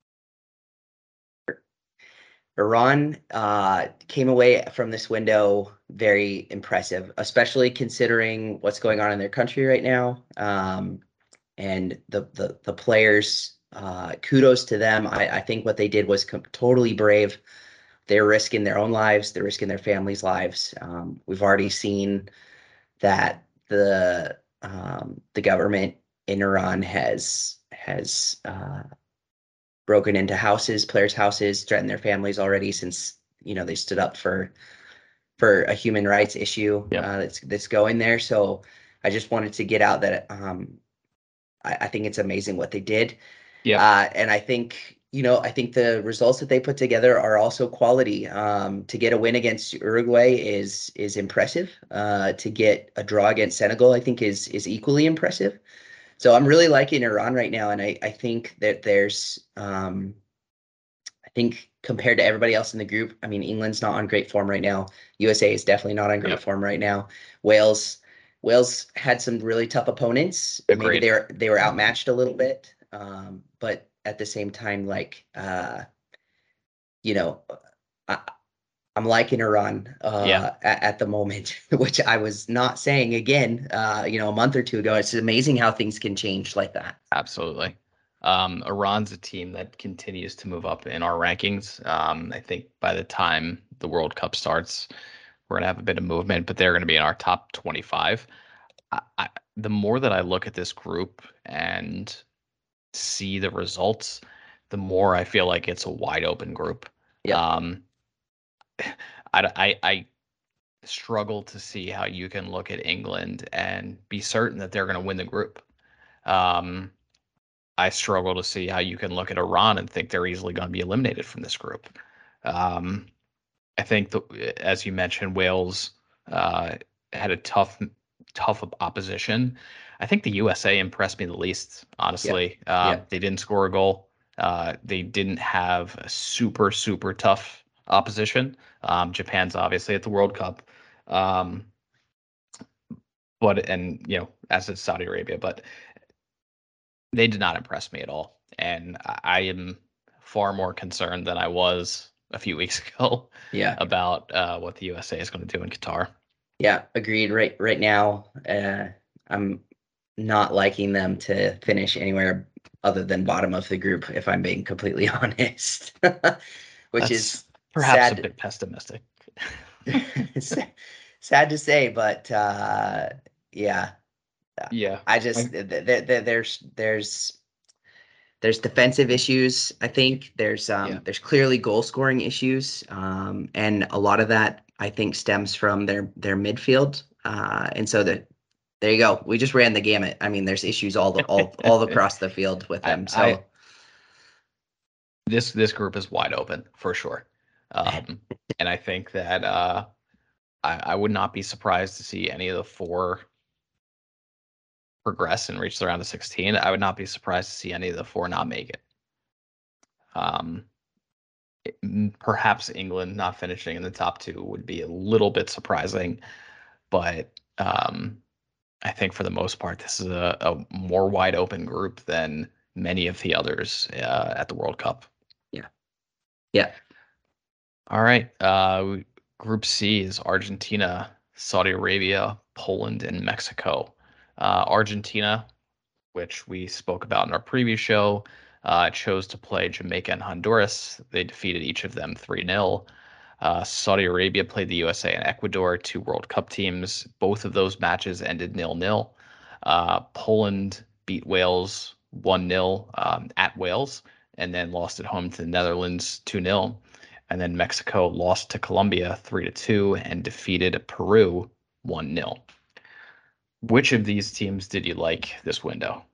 Iran uh, came away from this window very impressive, especially considering what's going on in their country right now. Um, and the the the players, uh, kudos to them. I, I think what they did was com- totally brave. They're risking their own lives. They're risking their families' lives. Um, we've already seen that the um, the government in Iran has has uh, broken into houses, players' houses, threatened their families already since you know they stood up for for a human rights issue Yep. uh, that's that's going there. So I just wanted to get out that um, I, I think it's amazing what they did, Yep. uh, and I think you know I think the results that they put together are also quality. Um, to get a win against Uruguay is is impressive. Uh, to get a draw against Senegal, I think is is equally impressive. So I'm really liking Iran right now, and I I think that there's um, I think compared to everybody else in the group, I mean, England's not on great form right now. U S A is definitely not on great Yep. form right now. Wales, Wales had some really tough opponents. Maybe Agreed. they were they were outmatched a little bit, um, but at the same time, like uh, you know, I, I'm liking Iran Yeah, uh, at, at the moment, which I was not saying again, uh, you know, a month or two ago. It's amazing how things can change like that. absolutely. Um, Iran's a team that continues to move up in our rankings. Um, I think by the time the World Cup starts, we're gonna have a bit of movement, but they're gonna be in our top twenty-five. I, I, the more that I look at this group and see the results, the more I feel like it's a wide open group. Yep. Um, I, I, I struggle to see how you can look at England and be certain that they're going to win the group. Um, I struggle to see how you can look at Iran and think they're easily going to be eliminated from this group. Um, I think, the, as you mentioned, Wales uh, had a tough, tough opposition. I think the U S A impressed me the least, Yep. honestly. Um, Yep. they didn't score a goal. Uh, they didn't have a super, super tough opposition. Um, Japan's obviously at the World Cup. Um, but, and, you know, as is Saudi Arabia, but they did not impress me at all. And I I am far more concerned than I was a few weeks ago Yeah. about uh, what the U S A is going to do in Qatar. Yeah. Agreed. Right. Right now, uh, I'm not liking them to finish anywhere other than bottom of the group, if I'm being completely honest, which That's is perhaps a sad. bit pessimistic. Sad to say, but uh, yeah, Yeah. I just I, th- th- th- there's there's there's defensive issues. I think there's yeah. um there's clearly goal scoring issues, um, and a lot of that I think stems from their their midfield. Uh, and so that there you go. We just ran the gamut. I mean, there's issues all the, all all across the field with I, them. I So this this group is wide open for sure. Um, and I think that uh, I, I would not be surprised to see any of the four progress and reach the round of sixteen. I would not be surprised to see any of the four not make it. Um, it- perhaps England not finishing in the top two would be a little bit surprising, but um, I think for the most part, this is a, a more wide open group than many of the others uh, at the World Cup. yeah, yeah, All right. Uh, Group C is Argentina, Saudi Arabia, Poland, and Mexico. Uh, Argentina, which we spoke about in our previous show, uh, chose to play Jamaica and Honduras. They defeated each of them three nil. Uh, Saudi Arabia played the U S A and Ecuador, two World Cup teams. Both of those matches ended nil nil. Uh, Poland beat Wales one nil um, at Wales and then lost at home to the Netherlands two nil. And then Mexico lost to Colombia three to two and defeated Peru one nil. Which of these teams did you like this window?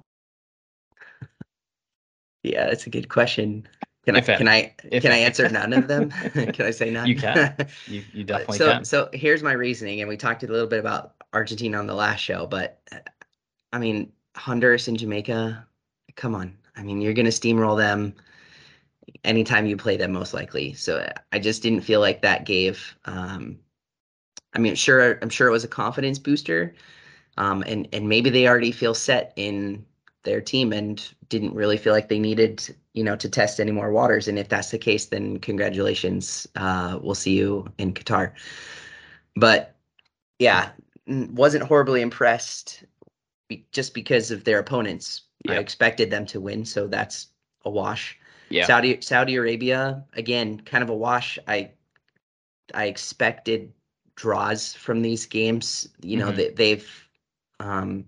yeah. That's a good question. Can I If can any. I If can I any. answer none of them? Can I say You none? can. You you Uh, definitely so can. so here's my reasoning, and we talked a little bit about Argentina on the last show, but uh, I mean Honduras and Jamaica, come on. I mean you're gonna steamroll them anytime you play them, most likely. So uh, I just didn't feel like that gave. Um, I mean, sure, I'm sure it was a confidence booster, um, and and maybe they already feel set in their team and didn't really feel like they needed, you know, to test any more waters. And if that's the case, then congratulations. Uh, we'll see you in Qatar. But yeah, n- wasn't horribly impressed be- just because of their opponents. I Yep. expected them to win, so that's a wash. Yeah. Saudi Saudi Arabia, again, kind of a wash. I I expected draws from these games. You know, Hmm. they, they've um,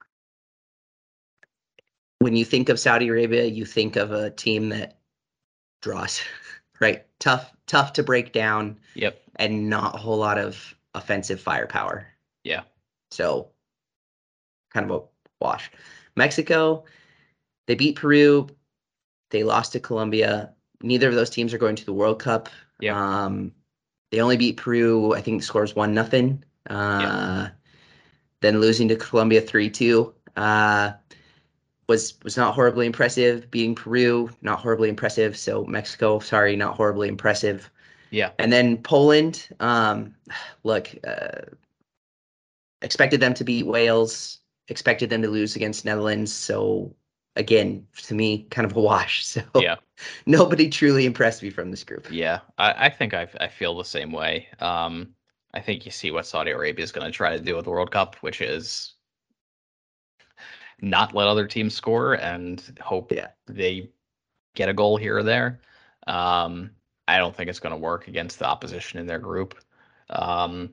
when you think of Saudi Arabia, you think of a team that draws, right? Tough, tough to break down, Yep. and not a whole lot of offensive firepower. Yeah. So kind of a wash. Mexico, they beat Peru. They lost to Colombia. Neither of those teams are going to the World Cup. Yep. Um, they only beat Peru. I think the score is one nothing. Yep. Uh, then losing to Colombia three two uh, was was not horribly impressive. Beating Peru, not horribly impressive. So Mexico, sorry, not horribly impressive. Yeah. And then Poland, um, look, uh, expected them to beat Wales, expected them to lose against Netherlands. So again, to me, kind of a wash. So Yeah. nobody truly impressed me from this group. Yeah, I, I think I, I feel the same way. Um, I think you see what Saudi Arabia is going to try to do with the World Cup, which is not let other teams score and hope Yeah. they get a goal here or there. Um, I don't think it's going to work against the opposition in their group. Um,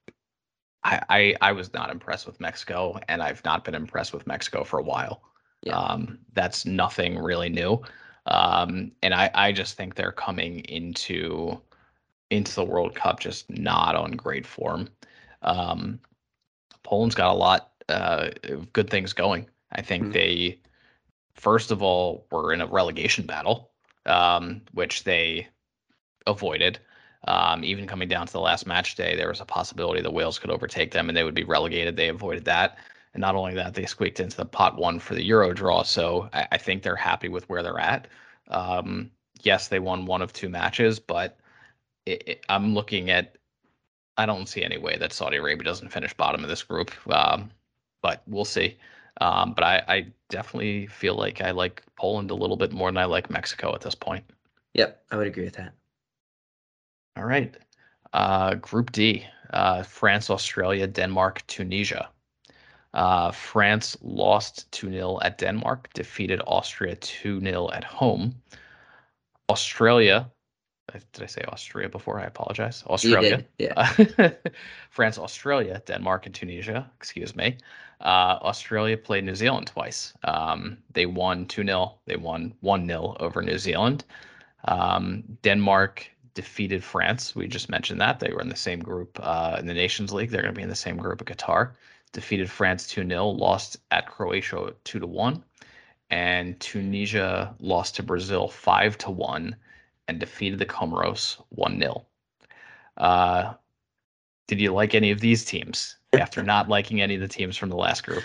I, I I was not impressed with Mexico, and I've not been impressed with Mexico for a while. Yeah. Um, that's nothing really new. Um, and I, I just think they're coming into into the World Cup just not on great form. Um, Poland's got a lot uh, of good things going. I think Mhm. they, first of all, were in a relegation battle, um, which they avoided. Um, even coming down to the last match day, there was a possibility the Wales could overtake them and they would be relegated. They avoided that. And not only that, they squeaked into the pot one for the Euro draw. So I, I think they're happy with where they're at. Um, yes, they won one of two matches, but it, it, I'm looking at I don't see any way that Saudi Arabia doesn't finish bottom of this group. Um, but we'll see. Um, but I, I definitely feel like I like Poland a little bit more than I like Mexico at this point. Yep, I would agree with that. All right. Uh, Group D, uh, France, Australia, Denmark, Tunisia. Uh, France lost two nil at Denmark, defeated Austria two nil at home. Australia, did I say Austria before? I apologize. You Australia. did. Yeah. Uh, France, Australia, Denmark, and Tunisia. Excuse me. Uh, Australia played New Zealand twice. Um, they won two nil. They won one nil over New Zealand. Um, Denmark defeated France. We just mentioned that. They were in the same group uh, in the Nations League. They're going to be in the same group of Qatar. Defeated France two nil, lost at Croatia two to one. And Tunisia lost to Brazil five to one and defeated the Comoros one nil. Uh, did you like any of these teams after not liking any of the teams from the last group?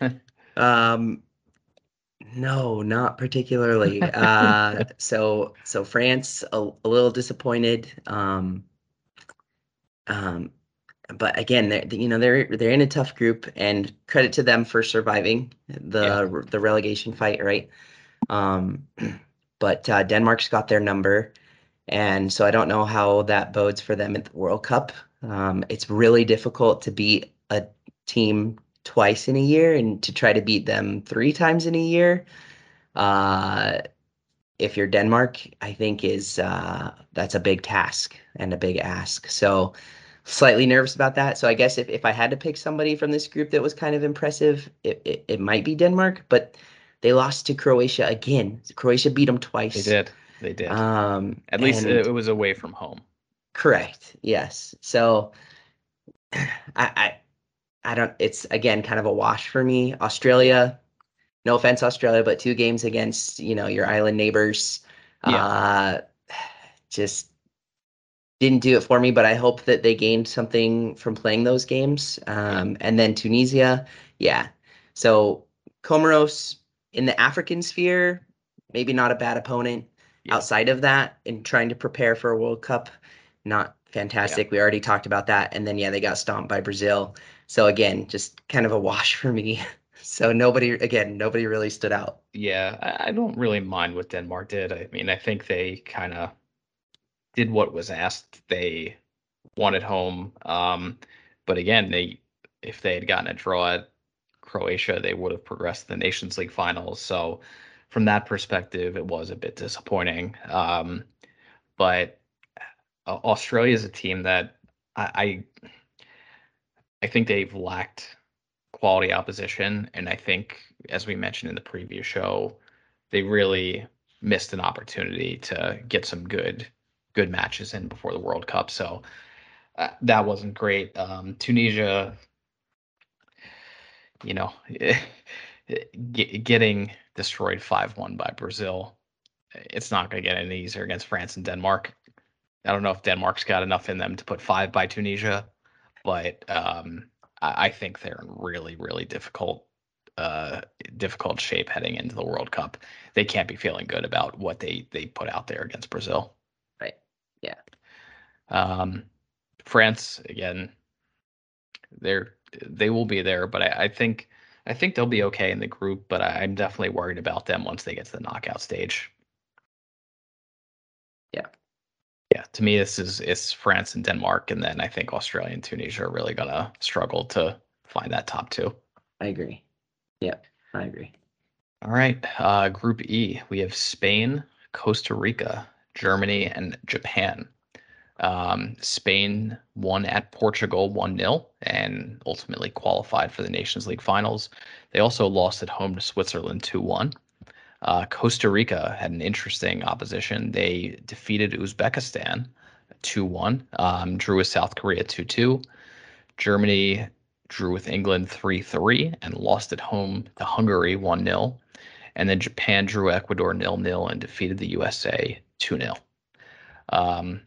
Um, no, not particularly. Uh, so so France a, a little disappointed. Um, um, but again, they're you know they're they're in a tough group, and credit to them for surviving Yeah, the the relegation fight, right? Um, but uh, Denmark's got their number, and so I don't know how that bodes for them at the World Cup. Um, it's really difficult to beat a team twice in a year, and to try to beat them three times in a year. Uh, if you're Denmark, I think is uh, that's a big task and a big ask. So slightly nervous about that. So I guess if, if I had to pick somebody from this group that was kind of impressive, it, it, it might be Denmark, but they lost to Croatia again. Croatia beat them they twice. did. They did. Um, At least and it was away from home. correct, yes. So I, I I don't it's again kind of a wash for me. Yeah. Australia, no offense, Australia, but two games against, you know, your island neighbors. Yeah. Uh just didn't do it for me, but I hope that they gained something from playing those games. Yeah. Um, and then Tunisia, yeah. So Comoros in the African sphere, maybe not a bad opponent. Yeah. Outside of that, in trying to prepare for a World Cup, not Yeah. fantastic. We already talked about that. And then, yeah, they got stomped by Brazil. So again, just kind of a wash for me. So nobody, again, nobody really stood out. Yeah. I, I don't really mind what Denmark did. I mean, I think they kind of did what was asked. They won at home. Um, but again, they if they had gotten a draw at Croatia, they would have progressed to the Nations League finals. So from that perspective, it was a bit disappointing. Um, but Australia is a team that I, I I think they've lacked quality opposition, and I think, as we mentioned in the previous show, they really missed an opportunity to get some good good matches in before the World Cup. So uh, that wasn't great. Um, Tunisia, you know, get, getting destroyed five one by Brazil, it's not going to get any easier against France and Denmark. I don't know if Denmark's got enough in them to put five by Tunisia, but um, I, I think they're in really, really difficult, uh, difficult shape heading into the World Cup. They can't be feeling good about what they they put out there against Brazil. Right. Yeah. Um, France again, they're they will be there, but I, I think I think they'll be okay in the group, but I, I'm definitely worried about them once they get to the knockout stage. Yeah. Yeah, to me, this is it's France and Denmark, and then I think Australia and Tunisia are really gonna struggle to find that top two. I agree. Yeah, I agree. All right, uh, Group E, we have Spain, Costa Rica, Germany, and Japan. Um, Spain won at Portugal one nil and ultimately qualified for the Nations League finals. They also lost at home to Switzerland two one. Uh, Costa Rica had an interesting opposition. They defeated Uzbekistan two one, um, drew with South Korea two two. Germany drew with England three three and lost at home to Hungary one nil. And then Japan drew Ecuador nil nil and defeated the U S A two nil. Um,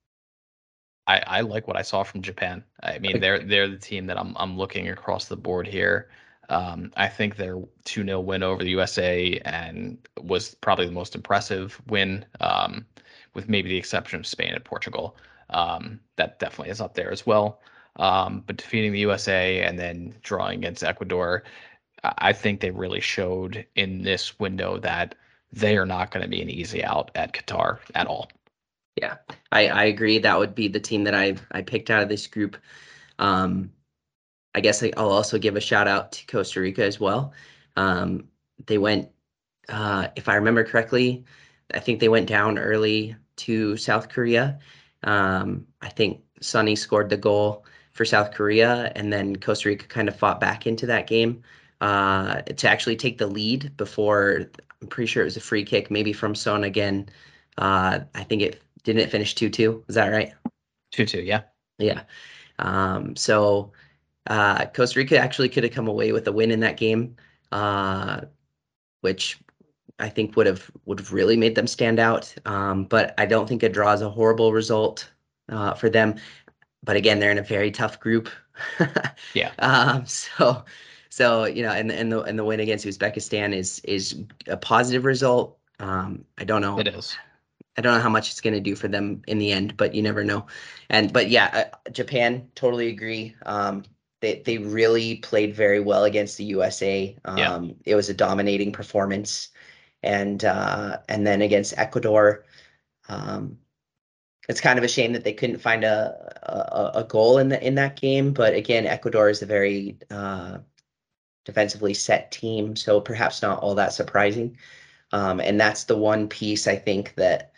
I, I like what I saw from Japan. I mean, Like, they're they're the team that I'm I'm looking across the board here. Um, I think their two nil win over the U S A and was probably the most impressive win, um, with maybe the exception of Spain and Portugal. Um, that definitely is up there as well. Um, but defeating the U S A and then drawing against Ecuador, I I think they really showed in this window that they are not going to be an easy out at Qatar at all. yeah, I, I agree. That would be the team that I I picked out of this group. Um, I guess I- I'll also give a shout out to Costa Rica as well. Um, they went, uh, if I remember correctly, I think they went down early to South Korea. Um, I think Sonny scored the goal for South Korea, and then Costa Rica kind of fought back into that game uh, to actually take the lead before, I'm pretty sure it was a free kick, maybe from Son again. Uh, I think it didn't it finish two two. Is that right? two two, yeah. Yeah. Um, so uh, Costa Rica actually could have come away with a win in that game, uh, which I think would have would have really made them stand out. Um, but I don't think a draw is a horrible result uh, for them. But again, they're in a very tough group. Yeah, um, so so you know, and and the and the win against Uzbekistan is is a positive result. Um, I don't it know. is. I don't know how much it's going to do for them in the end, but you never know. And but yeah, uh, Japan, totally agree. Um, they they really played very well against the U S A. Yeah. Um, it was a dominating performance, and uh, and then against Ecuador, um, it's kind of a shame that they couldn't find a a, a goal in the in that game. But again, Ecuador is a very uh, defensively set team, so perhaps not all that surprising. Um, and that's the one piece I think that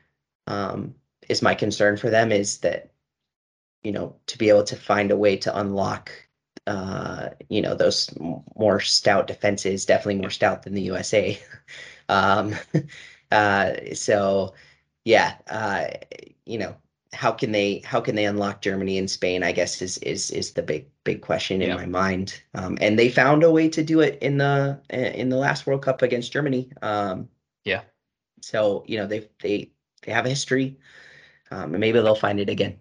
um, is my concern for them is that, you know, to be able to find a way to unlock, uh, you know, those m- more stout defenses, definitely more stout than the U S A. Um, uh, so yeah, uh, you know, how can they how can they unlock Germany and Spain, I guess is is is the big big question in Yeah. my mind. Um, and they found a way to do it in the in the last World Cup against Germany. Um, Yeah. so, you know, they they they have a history. Um, and maybe they'll find it again.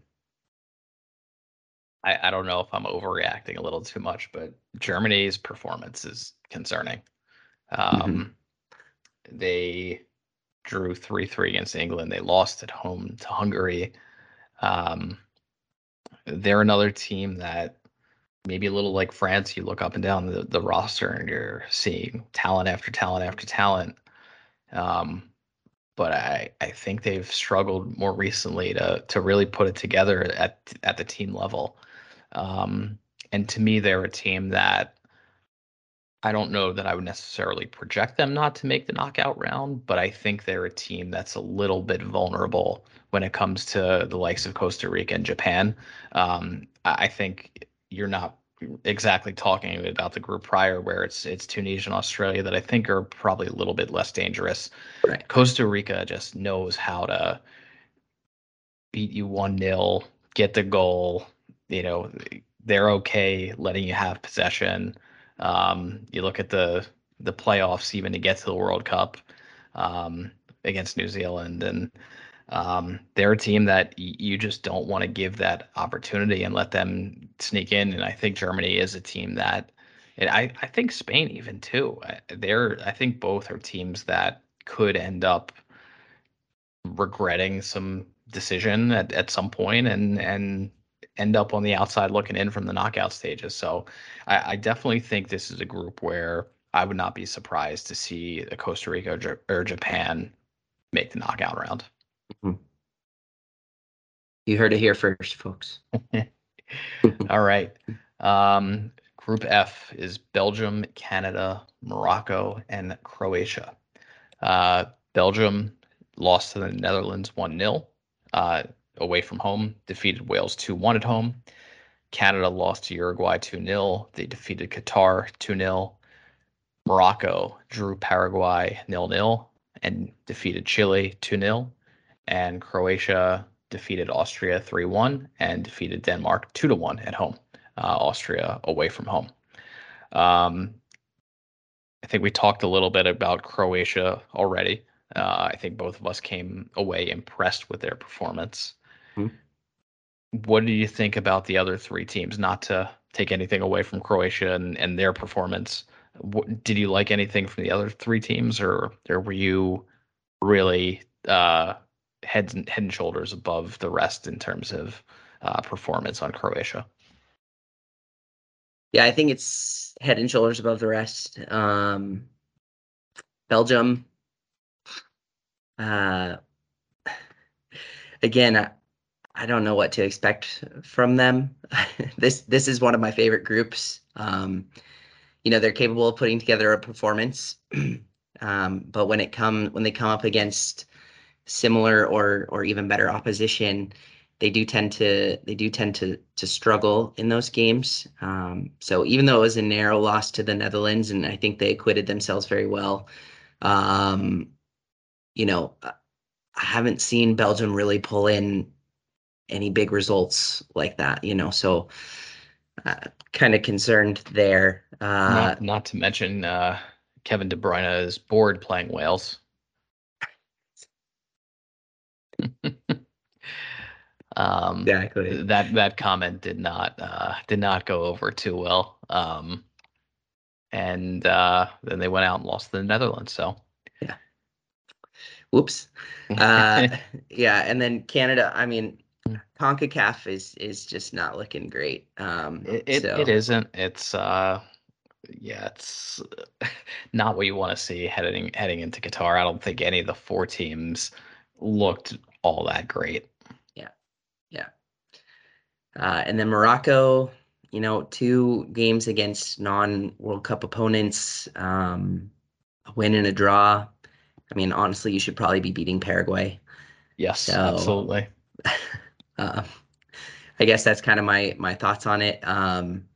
I, I don't know if I'm overreacting a little too much, but Germany's performance is concerning. Hmm. Um, they drew three three against England. They lost at home to Hungary. Um, they're another team that maybe a little like France, you look up and down the, the roster and you're seeing talent after talent after talent. Um, but I, I think they've struggled more recently to to really put it together at at the team level. Um, and to me, they're a team that I don't know that I would necessarily project them not to make the knockout round, but I think they're a team that's a little bit vulnerable when it comes to the likes of Costa Rica and Japan. Um, I I think you're not exactly talking about the group prior where it's it's Tunisia and Australia that I think are probably a little bit less dangerous. Right. Costa Rica just knows how to beat you one nil, get the goal. You know, they're okay letting you have possession. Um, you look at the the playoffs even to get to the World Cup, um, against New Zealand, and um, they're a team that y- you just don't want to give that opportunity and let them sneak in. And I think Germany is a team that, and I I think Spain even too. I- They're I think both are teams that could end up regretting some decision at, at some point and and end up on the outside looking in from the knockout stages. So I, I definitely think this is a group where I would not be surprised to see a Costa Rica or Japan make the knockout round. Mhm. You heard it here first, folks. All right. Um, Group F is Belgium, Canada, Morocco, and Croatia. Uh, Belgium lost to the Netherlands one nil uh, away from home, defeated Wales two one at home. Canada lost to Uruguay two nil. They defeated Qatar two nil. Morocco drew Paraguay nil nil and defeated Chile two nil. And Croatia defeated Austria three one and defeated Denmark two to one at home. Uh, Austria away from home. Um, I think we talked a little bit about Croatia already. Uh, I think both of us came away impressed with their performance. Mhm. What do you think about the other three teams? Not to take anything away from Croatia and, and their performance. What, did you like anything from the other three teams, or, or were you really uh, head, and, head and shoulders above the rest in terms of uh, performance on Croatia? Yeah, I think it's head and shoulders above the rest. Um, Belgium, uh, again, I, I don't know what to expect from them. This this is one of my favorite groups. Um, you know, they're capable of putting together a performance, um, but when it come when they come up against similar or or even better opposition, they do tend to they do tend to to struggle in those games. Um, so even though it was a narrow loss to the Netherlands, and I think they acquitted themselves very well, um, you know, I haven't seen Belgium really pull in any big results like that. You know, so uh, kind of concerned there. Uh, Not not to mention uh, Kevin De Bruyne is bored playing Wales. Um, exactly. that that comment did not uh, did not go over too well. Um, and uh, then they went out and lost to the Netherlands. So Yeah. Whoops. Uh, yeah, and then Canada, I mean, CONCACAF is is just not looking great. Um, it, it it so isn't. It's uh yeah, it's not what you want to see heading heading into Qatar. I don't think any of the four teams looked all that great. yeah, yeah. Uh, and then Morocco, you know, two games against non-World Cup opponents, um, a win and a draw. I mean, honestly, you should probably be beating Paraguay. Yes, So, absolutely. uh, I guess that's kind of my my thoughts on it. Um,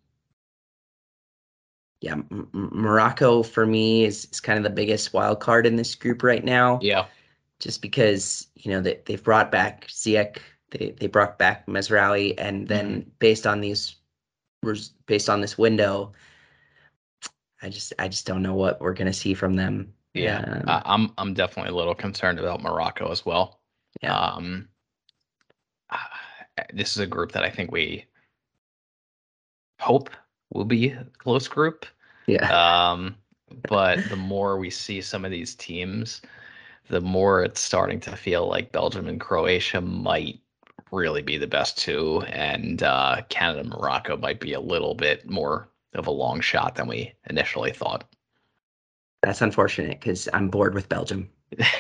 yeah, M M- Morocco for me is, is kind of the biggest wild card in this group right now, Yeah. just because you know they they've brought back Ziyech, they they brought back Mesraoui, and Mhm. then based on these based on this window, I just I just don't know what we're gonna see from them. Yeah, I, Um, I'm I'm definitely a little concerned about Morocco as well. yeah, Um, this is a group that I think we hope will be a close group. yeah, Um, but the more we see some of these teams, the more it's starting to feel like Belgium and Croatia might really be the best two, and uh, Canada and Morocco might be a little bit more of a long shot than we initially thought. that's unfortunate because I'm bored with Belgium.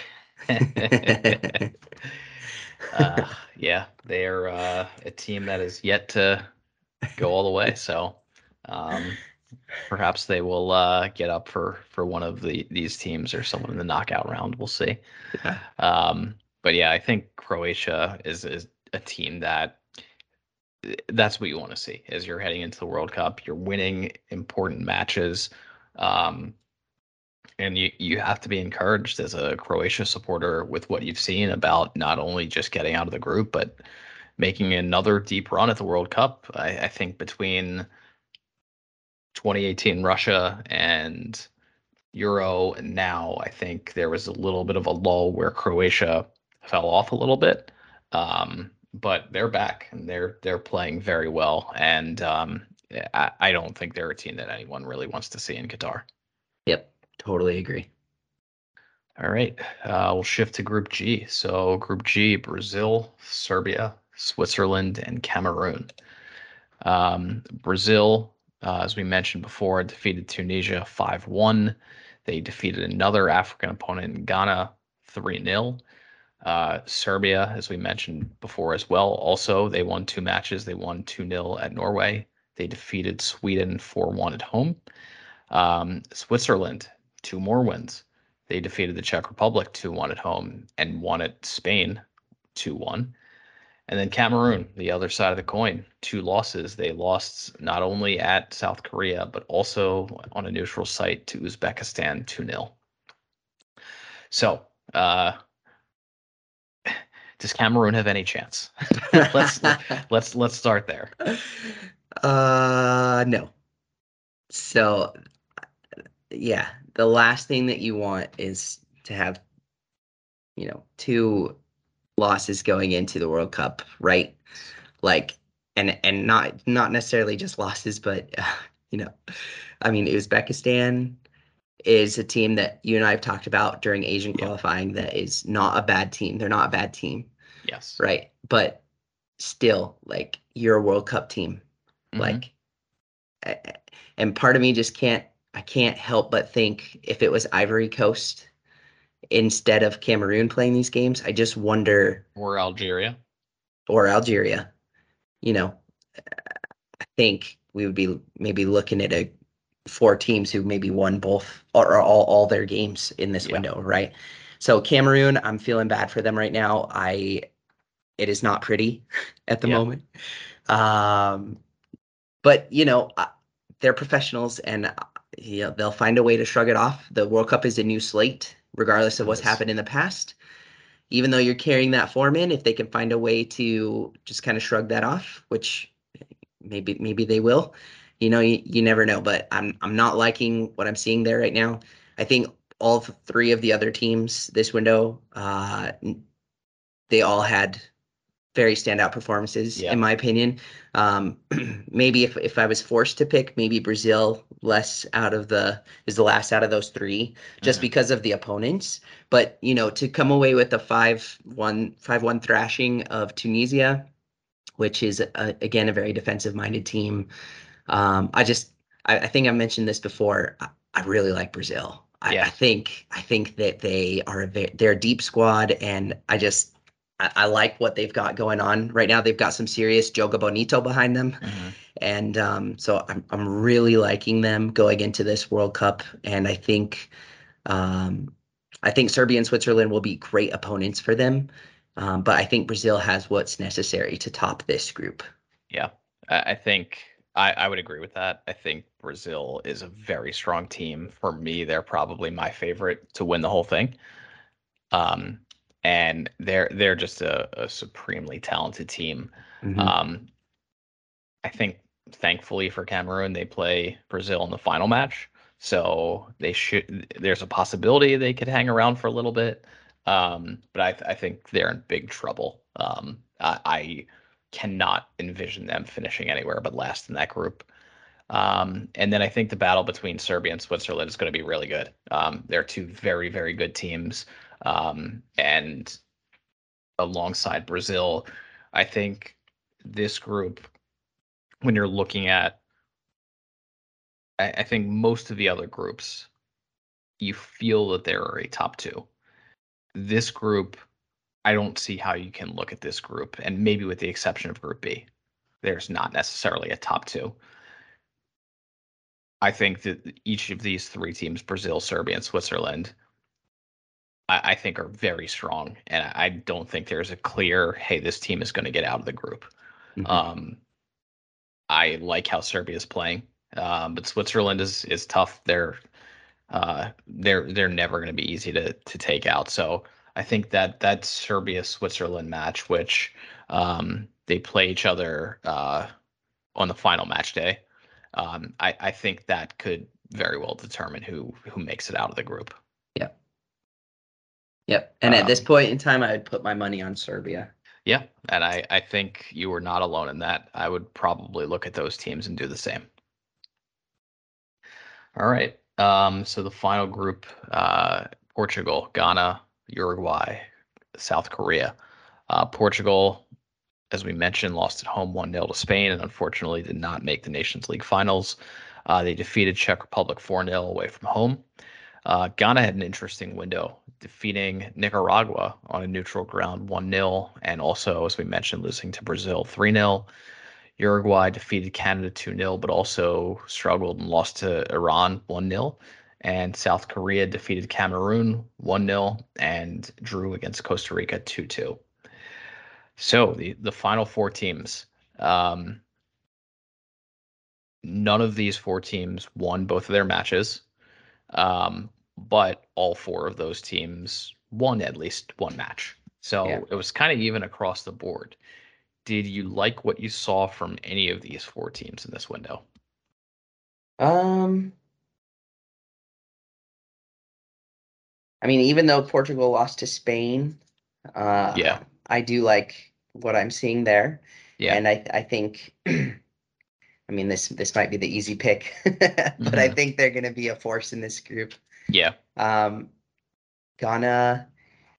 uh, yeah, they're uh, a team that is yet to go all the way. So um, perhaps they will uh, get up for for one of the these teams or someone in the knockout round. We'll see. Yeah, Um, but yeah, I think Croatia is is a team that that's what you want to see as you're heading into the World Cup. You're winning important matches. Um, and you, you have to be encouraged as a Croatia supporter with what you've seen about not only just getting out of the group, but making another deep run at the World Cup. I, I think between twenty eighteen Russia and Euro and now, I think there was a little bit of a lull where Croatia fell off a little bit. Um, but they're back and they're they're playing very well. And um, I, I don't think they're a team that anyone really wants to see in Qatar. yep, totally agree. All right, uh, we'll shift to Group G. So Group G: Brazil, Serbia, Switzerland, and Cameroon. Um, Brazil, uh, as we mentioned before, defeated Tunisia five one. They defeated another African opponent in Ghana three nil. Uh, Serbia, as we mentioned before as well, also they won two matches. They won two nil at Norway. They defeated Sweden four one at home. Um, Switzerland, two more wins. They defeated the Czech Republic two one at home and won at Spain two one. And then Cameroon, the other side of the coin, two losses. They lost not only at South Korea, but also on a neutral site to Uzbekistan two nil. So, uh, does Cameroon have any chance? let's let's let's start there. Uh, no. So, yeah, the last thing that you want is to have, you know, two losses going into the World Cup, right? Like, and and not not necessarily just losses, but uh, you know, I mean, Uzbekistan is a team that you and I have talked about during Asian Yeah. qualifying that is not a bad team. They're not a bad team, Yes. right? But still, like, you're a World Cup team, Mhm. like, a- and part of me just can't. I can't help but think if it was Ivory Coast instead of Cameroon playing these games, I just wonder, Or Algeria. or Algeria, you know, I think we would be maybe looking at a four teams who maybe won both or all, all their games in this Yeah. window, right? So Cameroon, I'm feeling bad for them right now. I it is not pretty at the Yeah. moment. Um, but you know, uh, they're professionals, and uh, you know, they'll find a way to shrug it off. The World Cup is a new slate, regardless of what's Yes. happened in the past. Even though you're carrying that form in, if they can find a way to just kind of shrug that off, which maybe maybe they will. You know, you, you never know. But I'm I'm not liking what I'm seeing there right now. I think all three of the other teams this window, uh, they all had very standout performances, Yeah. in my opinion. Um, maybe if if I was forced to pick, maybe Brazil less out of the is the last out of those three, just Mhm. because of the opponents. But you know, to come away with a five one five one thrashing of Tunisia, which is a, again a very defensive minded team. Um, I just I, I think I mentioned this before. I, I really like Brazil. I, Yeah. I think I think that they are a ve- they're a deep squad, and I just I, I like what they've got going on right now. They've got some serious Joga Bonito behind them, Mhm. and um, so I'm I'm really liking them going into this World Cup, and I think um, I think Serbia and Switzerland will be great opponents for them. Um, but I think Brazil has what's necessary to top this group. Yeah. I, I think I, I would agree with that. I think Brazil is a very strong team. For me, they're probably my favorite to win the whole thing. Um, and they're they're just a, a supremely talented team. Mhm. Um, I think thankfully for Cameroon, they play Brazil in the final match. So they should there's a possibility they could hang around for a little bit. Um, but I, I think they're in big trouble. Um, I, I cannot envision them finishing anywhere but last in that group. Um, and then I think the battle between Serbia and Switzerland is going to be really good. Um, they're two very, very good teams. Um, and alongside Brazil, I think this group, when you're looking at, I, I think most of the other groups, you feel that there are a top two. This group, I don't see how you can look at this group, and maybe with the exception of Group B, there's not necessarily a top two. I think that each of these three teams, Brazil, Serbia, and Switzerland, I, I think are very strong. And I don't think there's a clear, hey, this team is going to get out of the group. Mhm. Um, I like how Serbia is playing, um, but Switzerland is is tough. They're uh, they're they're never going to be easy to to take out. So I think that that Serbia Switzerland match, which um, they play each other uh, on the final match day, um, I I think that could very well determine who who makes it out of the group. Yep. Yep. And at this Um, point in time, I would put my money on Serbia. yeah, and I I think you were not alone in that. I would probably look at those teams and do the same. All right. Um, so the final group, uh, Portugal, Ghana, Uruguay, South Korea. Uh, Portugal, as we mentioned, lost at home one nil to Spain and unfortunately did not make the Nations League finals. Uh, they defeated Czech Republic four nil away from home. Uh, Ghana had an interesting window, defeating Nicaragua on a neutral ground one nil, and also, as we mentioned, losing to Brazil three nil. Uruguay defeated Canada two nil, but also struggled and lost to Iran one nil. And South Korea defeated Cameroon one nil and drew against Costa Rica two two. So the, the final four teams, um, none of these four teams won both of their matches, um, but all four of those teams won at least one match. Yeah. So it was kind of even across the board. Did you like what you saw from any of these four teams in this window? Um, I mean, even though Portugal lost to Spain, uh, Yeah, I do like what I'm seeing there, yeah. and I I think, I mean, this this might be the easy pick, but I Hmm. think they're going to be a force in this group. Yeah, Um, Ghana,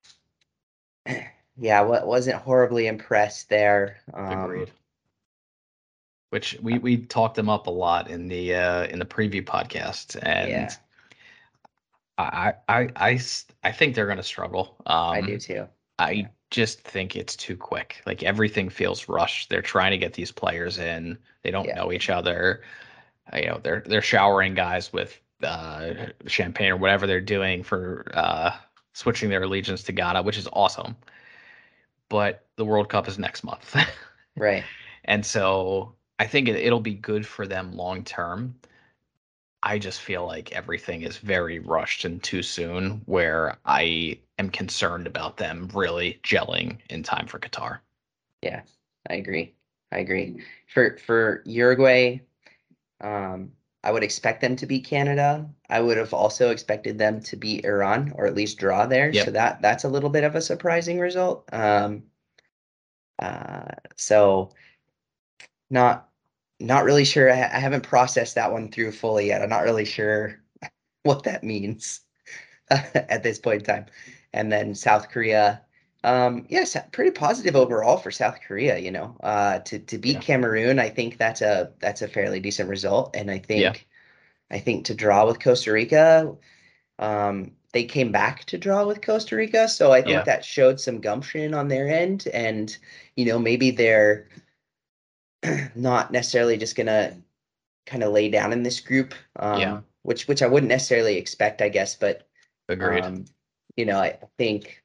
yeah, what wasn't horribly impressed there. Um, agreed. Which we we talked them up a lot in the uh in the preview podcast, yeah, and I I I s- I think they're going to struggle. I do Um, too. Yeah, I just think it's too quick. Like everything feels rushed. They're trying to get these players in. They don't yeah, know each other. Uh, You know, they're they're showering guys with uh champagne or whatever they're doing for uh switching their allegiance to Ghana, which is awesome. But the World Cup is next month. right. And so I think it, it'll be good for them long term. I just feel like everything is very rushed and too soon, where I am concerned about them really gelling in time for Qatar. Yeah, I agree. I agree. For for Uruguay, Um, I would expect them to beat Canada. I would have also expected them to beat Iran or at least draw there. So Yep. that that's a little bit of a surprising result. Um, uh, so not not really sure. I, I haven't processed that one through fully yet. I'm not really sure what that means at this point in time. And then South Korea, um, yes, pretty positive overall for South Korea, you know. Uh, to to beat Yeah. Cameroon, I think that's a that's a fairly decent result. And I Yeah. think I think to draw with Costa Rica, um, they came back to draw with Costa Rica, so I think Yeah. that showed some gumption on their end, and you know maybe they're not necessarily just gonna kind of lay down in this group, Yeah. um, which which I wouldn't necessarily expect, I guess, but Agreed. um, you know I think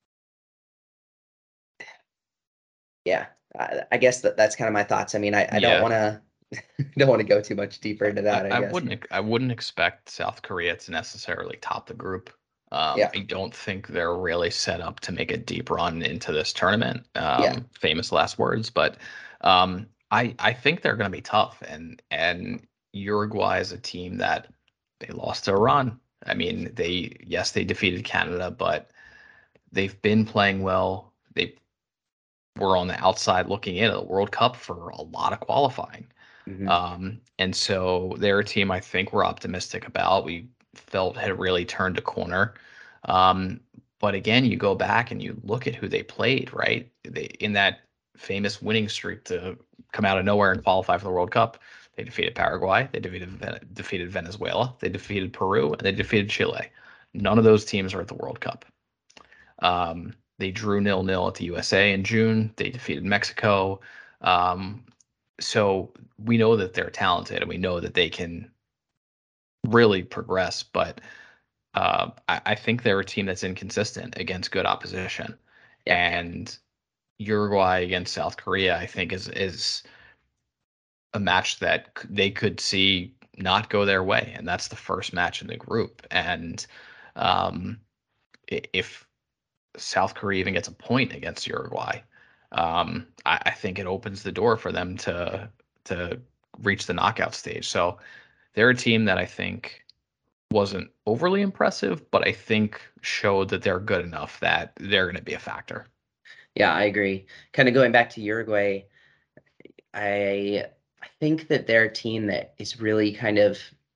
yeah, I, I guess that that's kind of my thoughts. I mean, I, I don't Yeah. want to don't want to go too much deeper into I, that, I I guess. wouldn't I wouldn't expect South Korea to necessarily top the group. Um, Yeah, I don't think they're really set up to make a deep run into this tournament. yeah, Um, famous last words, but um, I I think they're going to be tough, and and Uruguay is a team that they lost to Iran. I mean, they yes they defeated Canada, but they've been playing well. They were on the outside looking in at the World Cup for a lot of qualifying. hmm Um, and so they're a team I think we're optimistic about. We felt had really turned a corner. Um, but again, you go back and you look at who they played, right? They, in that famous winning streak to come out of nowhere and qualify for the World Cup, they defeated Paraguay, they defeated Ven- defeated Venezuela, they defeated Peru, and they defeated Chile. None of those teams are at the World Cup. Um, they drew nil nil at the U S A in June. They defeated Mexico. Um, so we know that they're talented and we know that they can really progress, but uh, I, I think they're a team that's inconsistent against good opposition. yeah, And Uruguay against South Korea, I think, is is a match that c- they could see not go their way, and that's the first match in the group. And um, i- if South Korea even gets a point against Uruguay, um, I, I think it opens the door for them to to reach the knockout stage. So they're a team that I think wasn't overly impressive, but I think showed that they're good enough that they're going to be a factor. yeah. I agree. Kind of going back to Uruguay. I I think that they're a team that is really kind of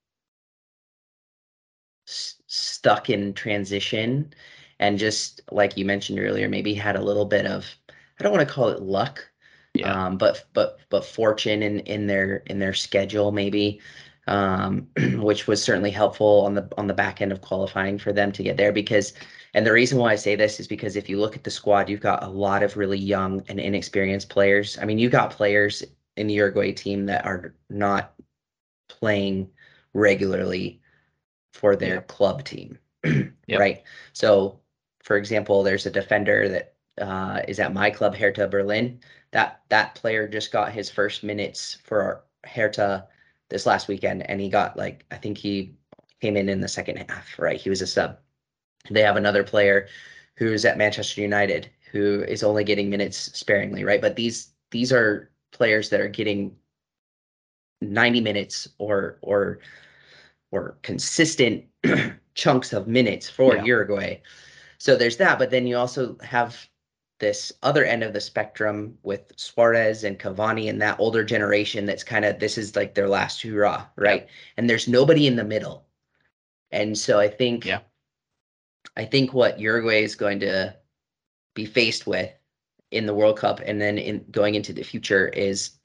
s- stuck in transition and just like you mentioned earlier, maybe had a little bit of, I don't want to call it luck, Yeah. Um, but but but fortune in in their in their schedule maybe, um, which was certainly helpful on the on the back end of qualifying for them to get there because. And the reason why I say this is because if you look at the squad, you've got a lot of really young and inexperienced players. I mean, you've got players in the Uruguay team that are not playing regularly for their Yeah. club team, Yep. right? So, for example, there's a defender that uh, is at my club, Hertha Berlin. That that player just got his first minutes for Hertha this last weekend, and he got like I think he came in in the second half, right? He was a sub. They have another player who's at Manchester United who is only getting minutes sparingly, right? But these these are players that are getting ninety minutes or or or consistent chunks of minutes for Yeah. Uruguay. So there's that, but then you also have this other end of the spectrum with Suarez and Cavani and that older generation that's kind of this is like their last hurrah, Yep. right? And there's nobody in the middle. And so I think Yeah. I think what Uruguay is going to be faced with in the World Cup and then in going into the future is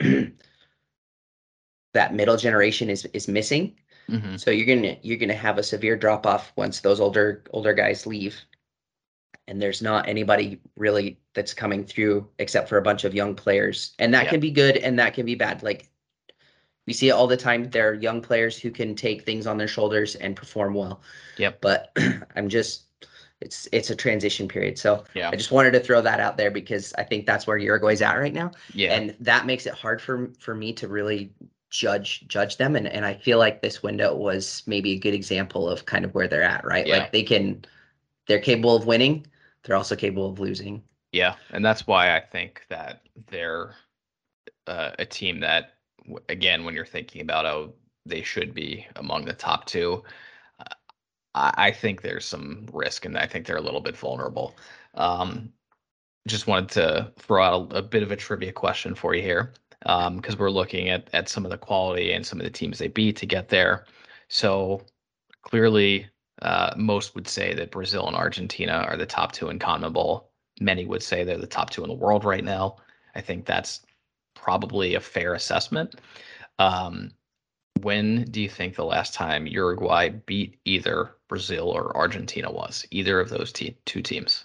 that middle generation is is missing. Hmm. So you're gonna you're gonna have a severe drop off once those older older guys leave, and there's not anybody really that's coming through except for a bunch of young players, and that Yeah. can be good and that can be bad. Like we see it all the time. There are young players who can take things on their shoulders and perform well, Yep. but I'm just it's it's a transition period. So Yeah. I just wanted to throw that out there because I think that's where Uruguay's at right now, Yeah. and that makes it hard for for me to really judge judge them. And and I feel like this window was maybe a good example of kind of where they're at, right? Yeah. Like they can they're capable of winning, they're also capable of losing. Yeah. And that's why I think that they're uh, a team that, w- again, when you're thinking about, oh, they should be among the top two, uh, I, I think there's some risk, and I think they're a little bit vulnerable. Um, just wanted to throw out a, a bit of a trivia question for you here, because we're looking at at some of the quality and some of the teams they beat to get there. So clearly, uh, most would say that Brazil and Argentina are the top two in CONMEBOL. Many would say they're the top two in the world right now. I think that's probably a fair assessment. Um, when do you think the last time Uruguay beat either Brazil or Argentina was? Either of those te- two teams?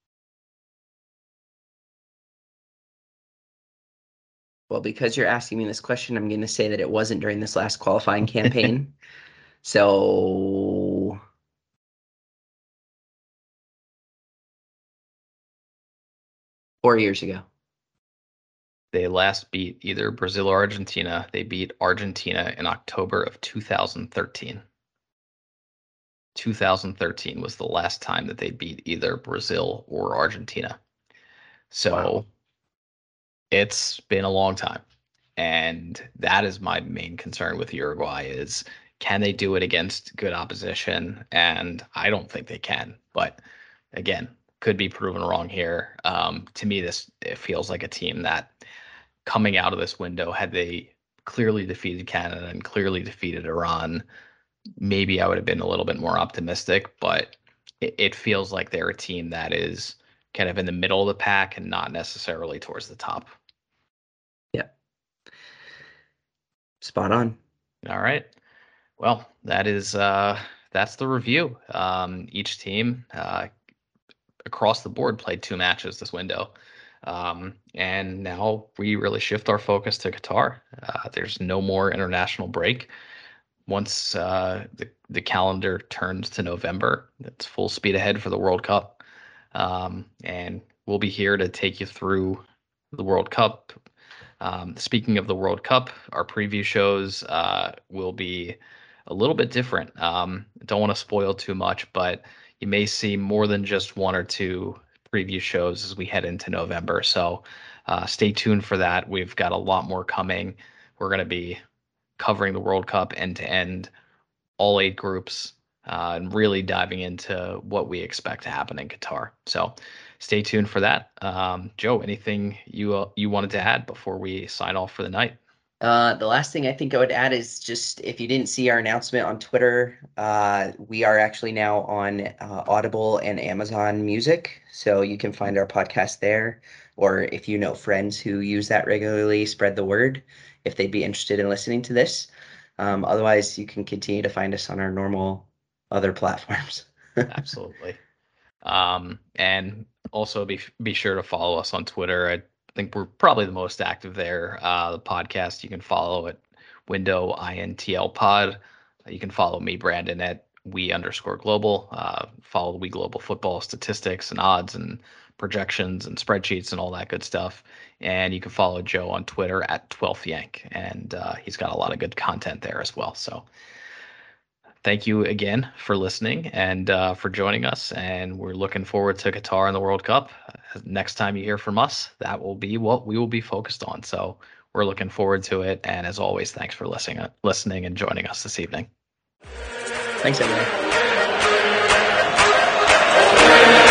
Well, because you're asking me this question, I'm going to say that it wasn't during this last qualifying campaign. So four years ago. They last beat either Brazil or Argentina. They beat Argentina in October of two thousand thirteen. two thousand thirteen was the last time that they beat either Brazil or Argentina. Wow. So it's been a long time. And that is my main concern with Uruguay is can they do it against good opposition? And I don't think they can. But again, could be proven wrong here. Um, to me, this it feels like a team that coming out of this window, had they clearly defeated Canada and clearly defeated Iran, maybe I would have been a little bit more optimistic. But it, it feels like they're a team that is kind of in the middle of the pack and not necessarily towards the top. Yeah. Spot on. All right. Well, that is uh that's the review. Um, each team uh, across the board played two matches this window. Um, and now we really shift our focus to Qatar. Uh, there's no more international break. Once uh, the the calendar turns to November, it's full speed ahead for the World Cup. Um, and we'll be here to take you through the World Cup. Um, speaking of the World Cup, our preview shows uh, will be a little bit different. Um, don't want to spoil too much, but you may see more than just one or two preview shows as we head into November. So uh, stay tuned for that. We've got a lot more coming. We're going to be covering the World Cup end to end, all eight groups, uh, and really diving into what we expect to happen in Qatar. So stay tuned for that. Um, Joe, anything you uh, you wanted to add before we sign off for the night? Uh, the last thing I think I would add is just if you didn't see our announcement on Twitter, uh, we are actually now on uh, Audible and Amazon Music, so you can find our podcast there. or if you know friends who use that regularly, spread the word if they'd be interested in listening to this. Um, otherwise, you can continue to find us on our normal other platforms. Absolutely. Um, and also be be sure to follow us on Twitter. I think we're probably the most active there. Uh, the podcast you can follow at Window I N T L Pod. You can follow me, Brandon, at We underscore Global. Uh, follow We Global Football statistics and odds and projections and spreadsheets and all that good stuff. And you can follow Joe on Twitter at twelfth Yank, and uh, he's got a lot of good content there as well. So thank you again for listening and uh, for joining us. And we're looking forward to Qatar and the World Cup. Uh, Next time you hear from us, that will be what we will be focused on. So we're looking forward to it. And as always, thanks for listening, listening and joining us this evening. Thanks, everyone.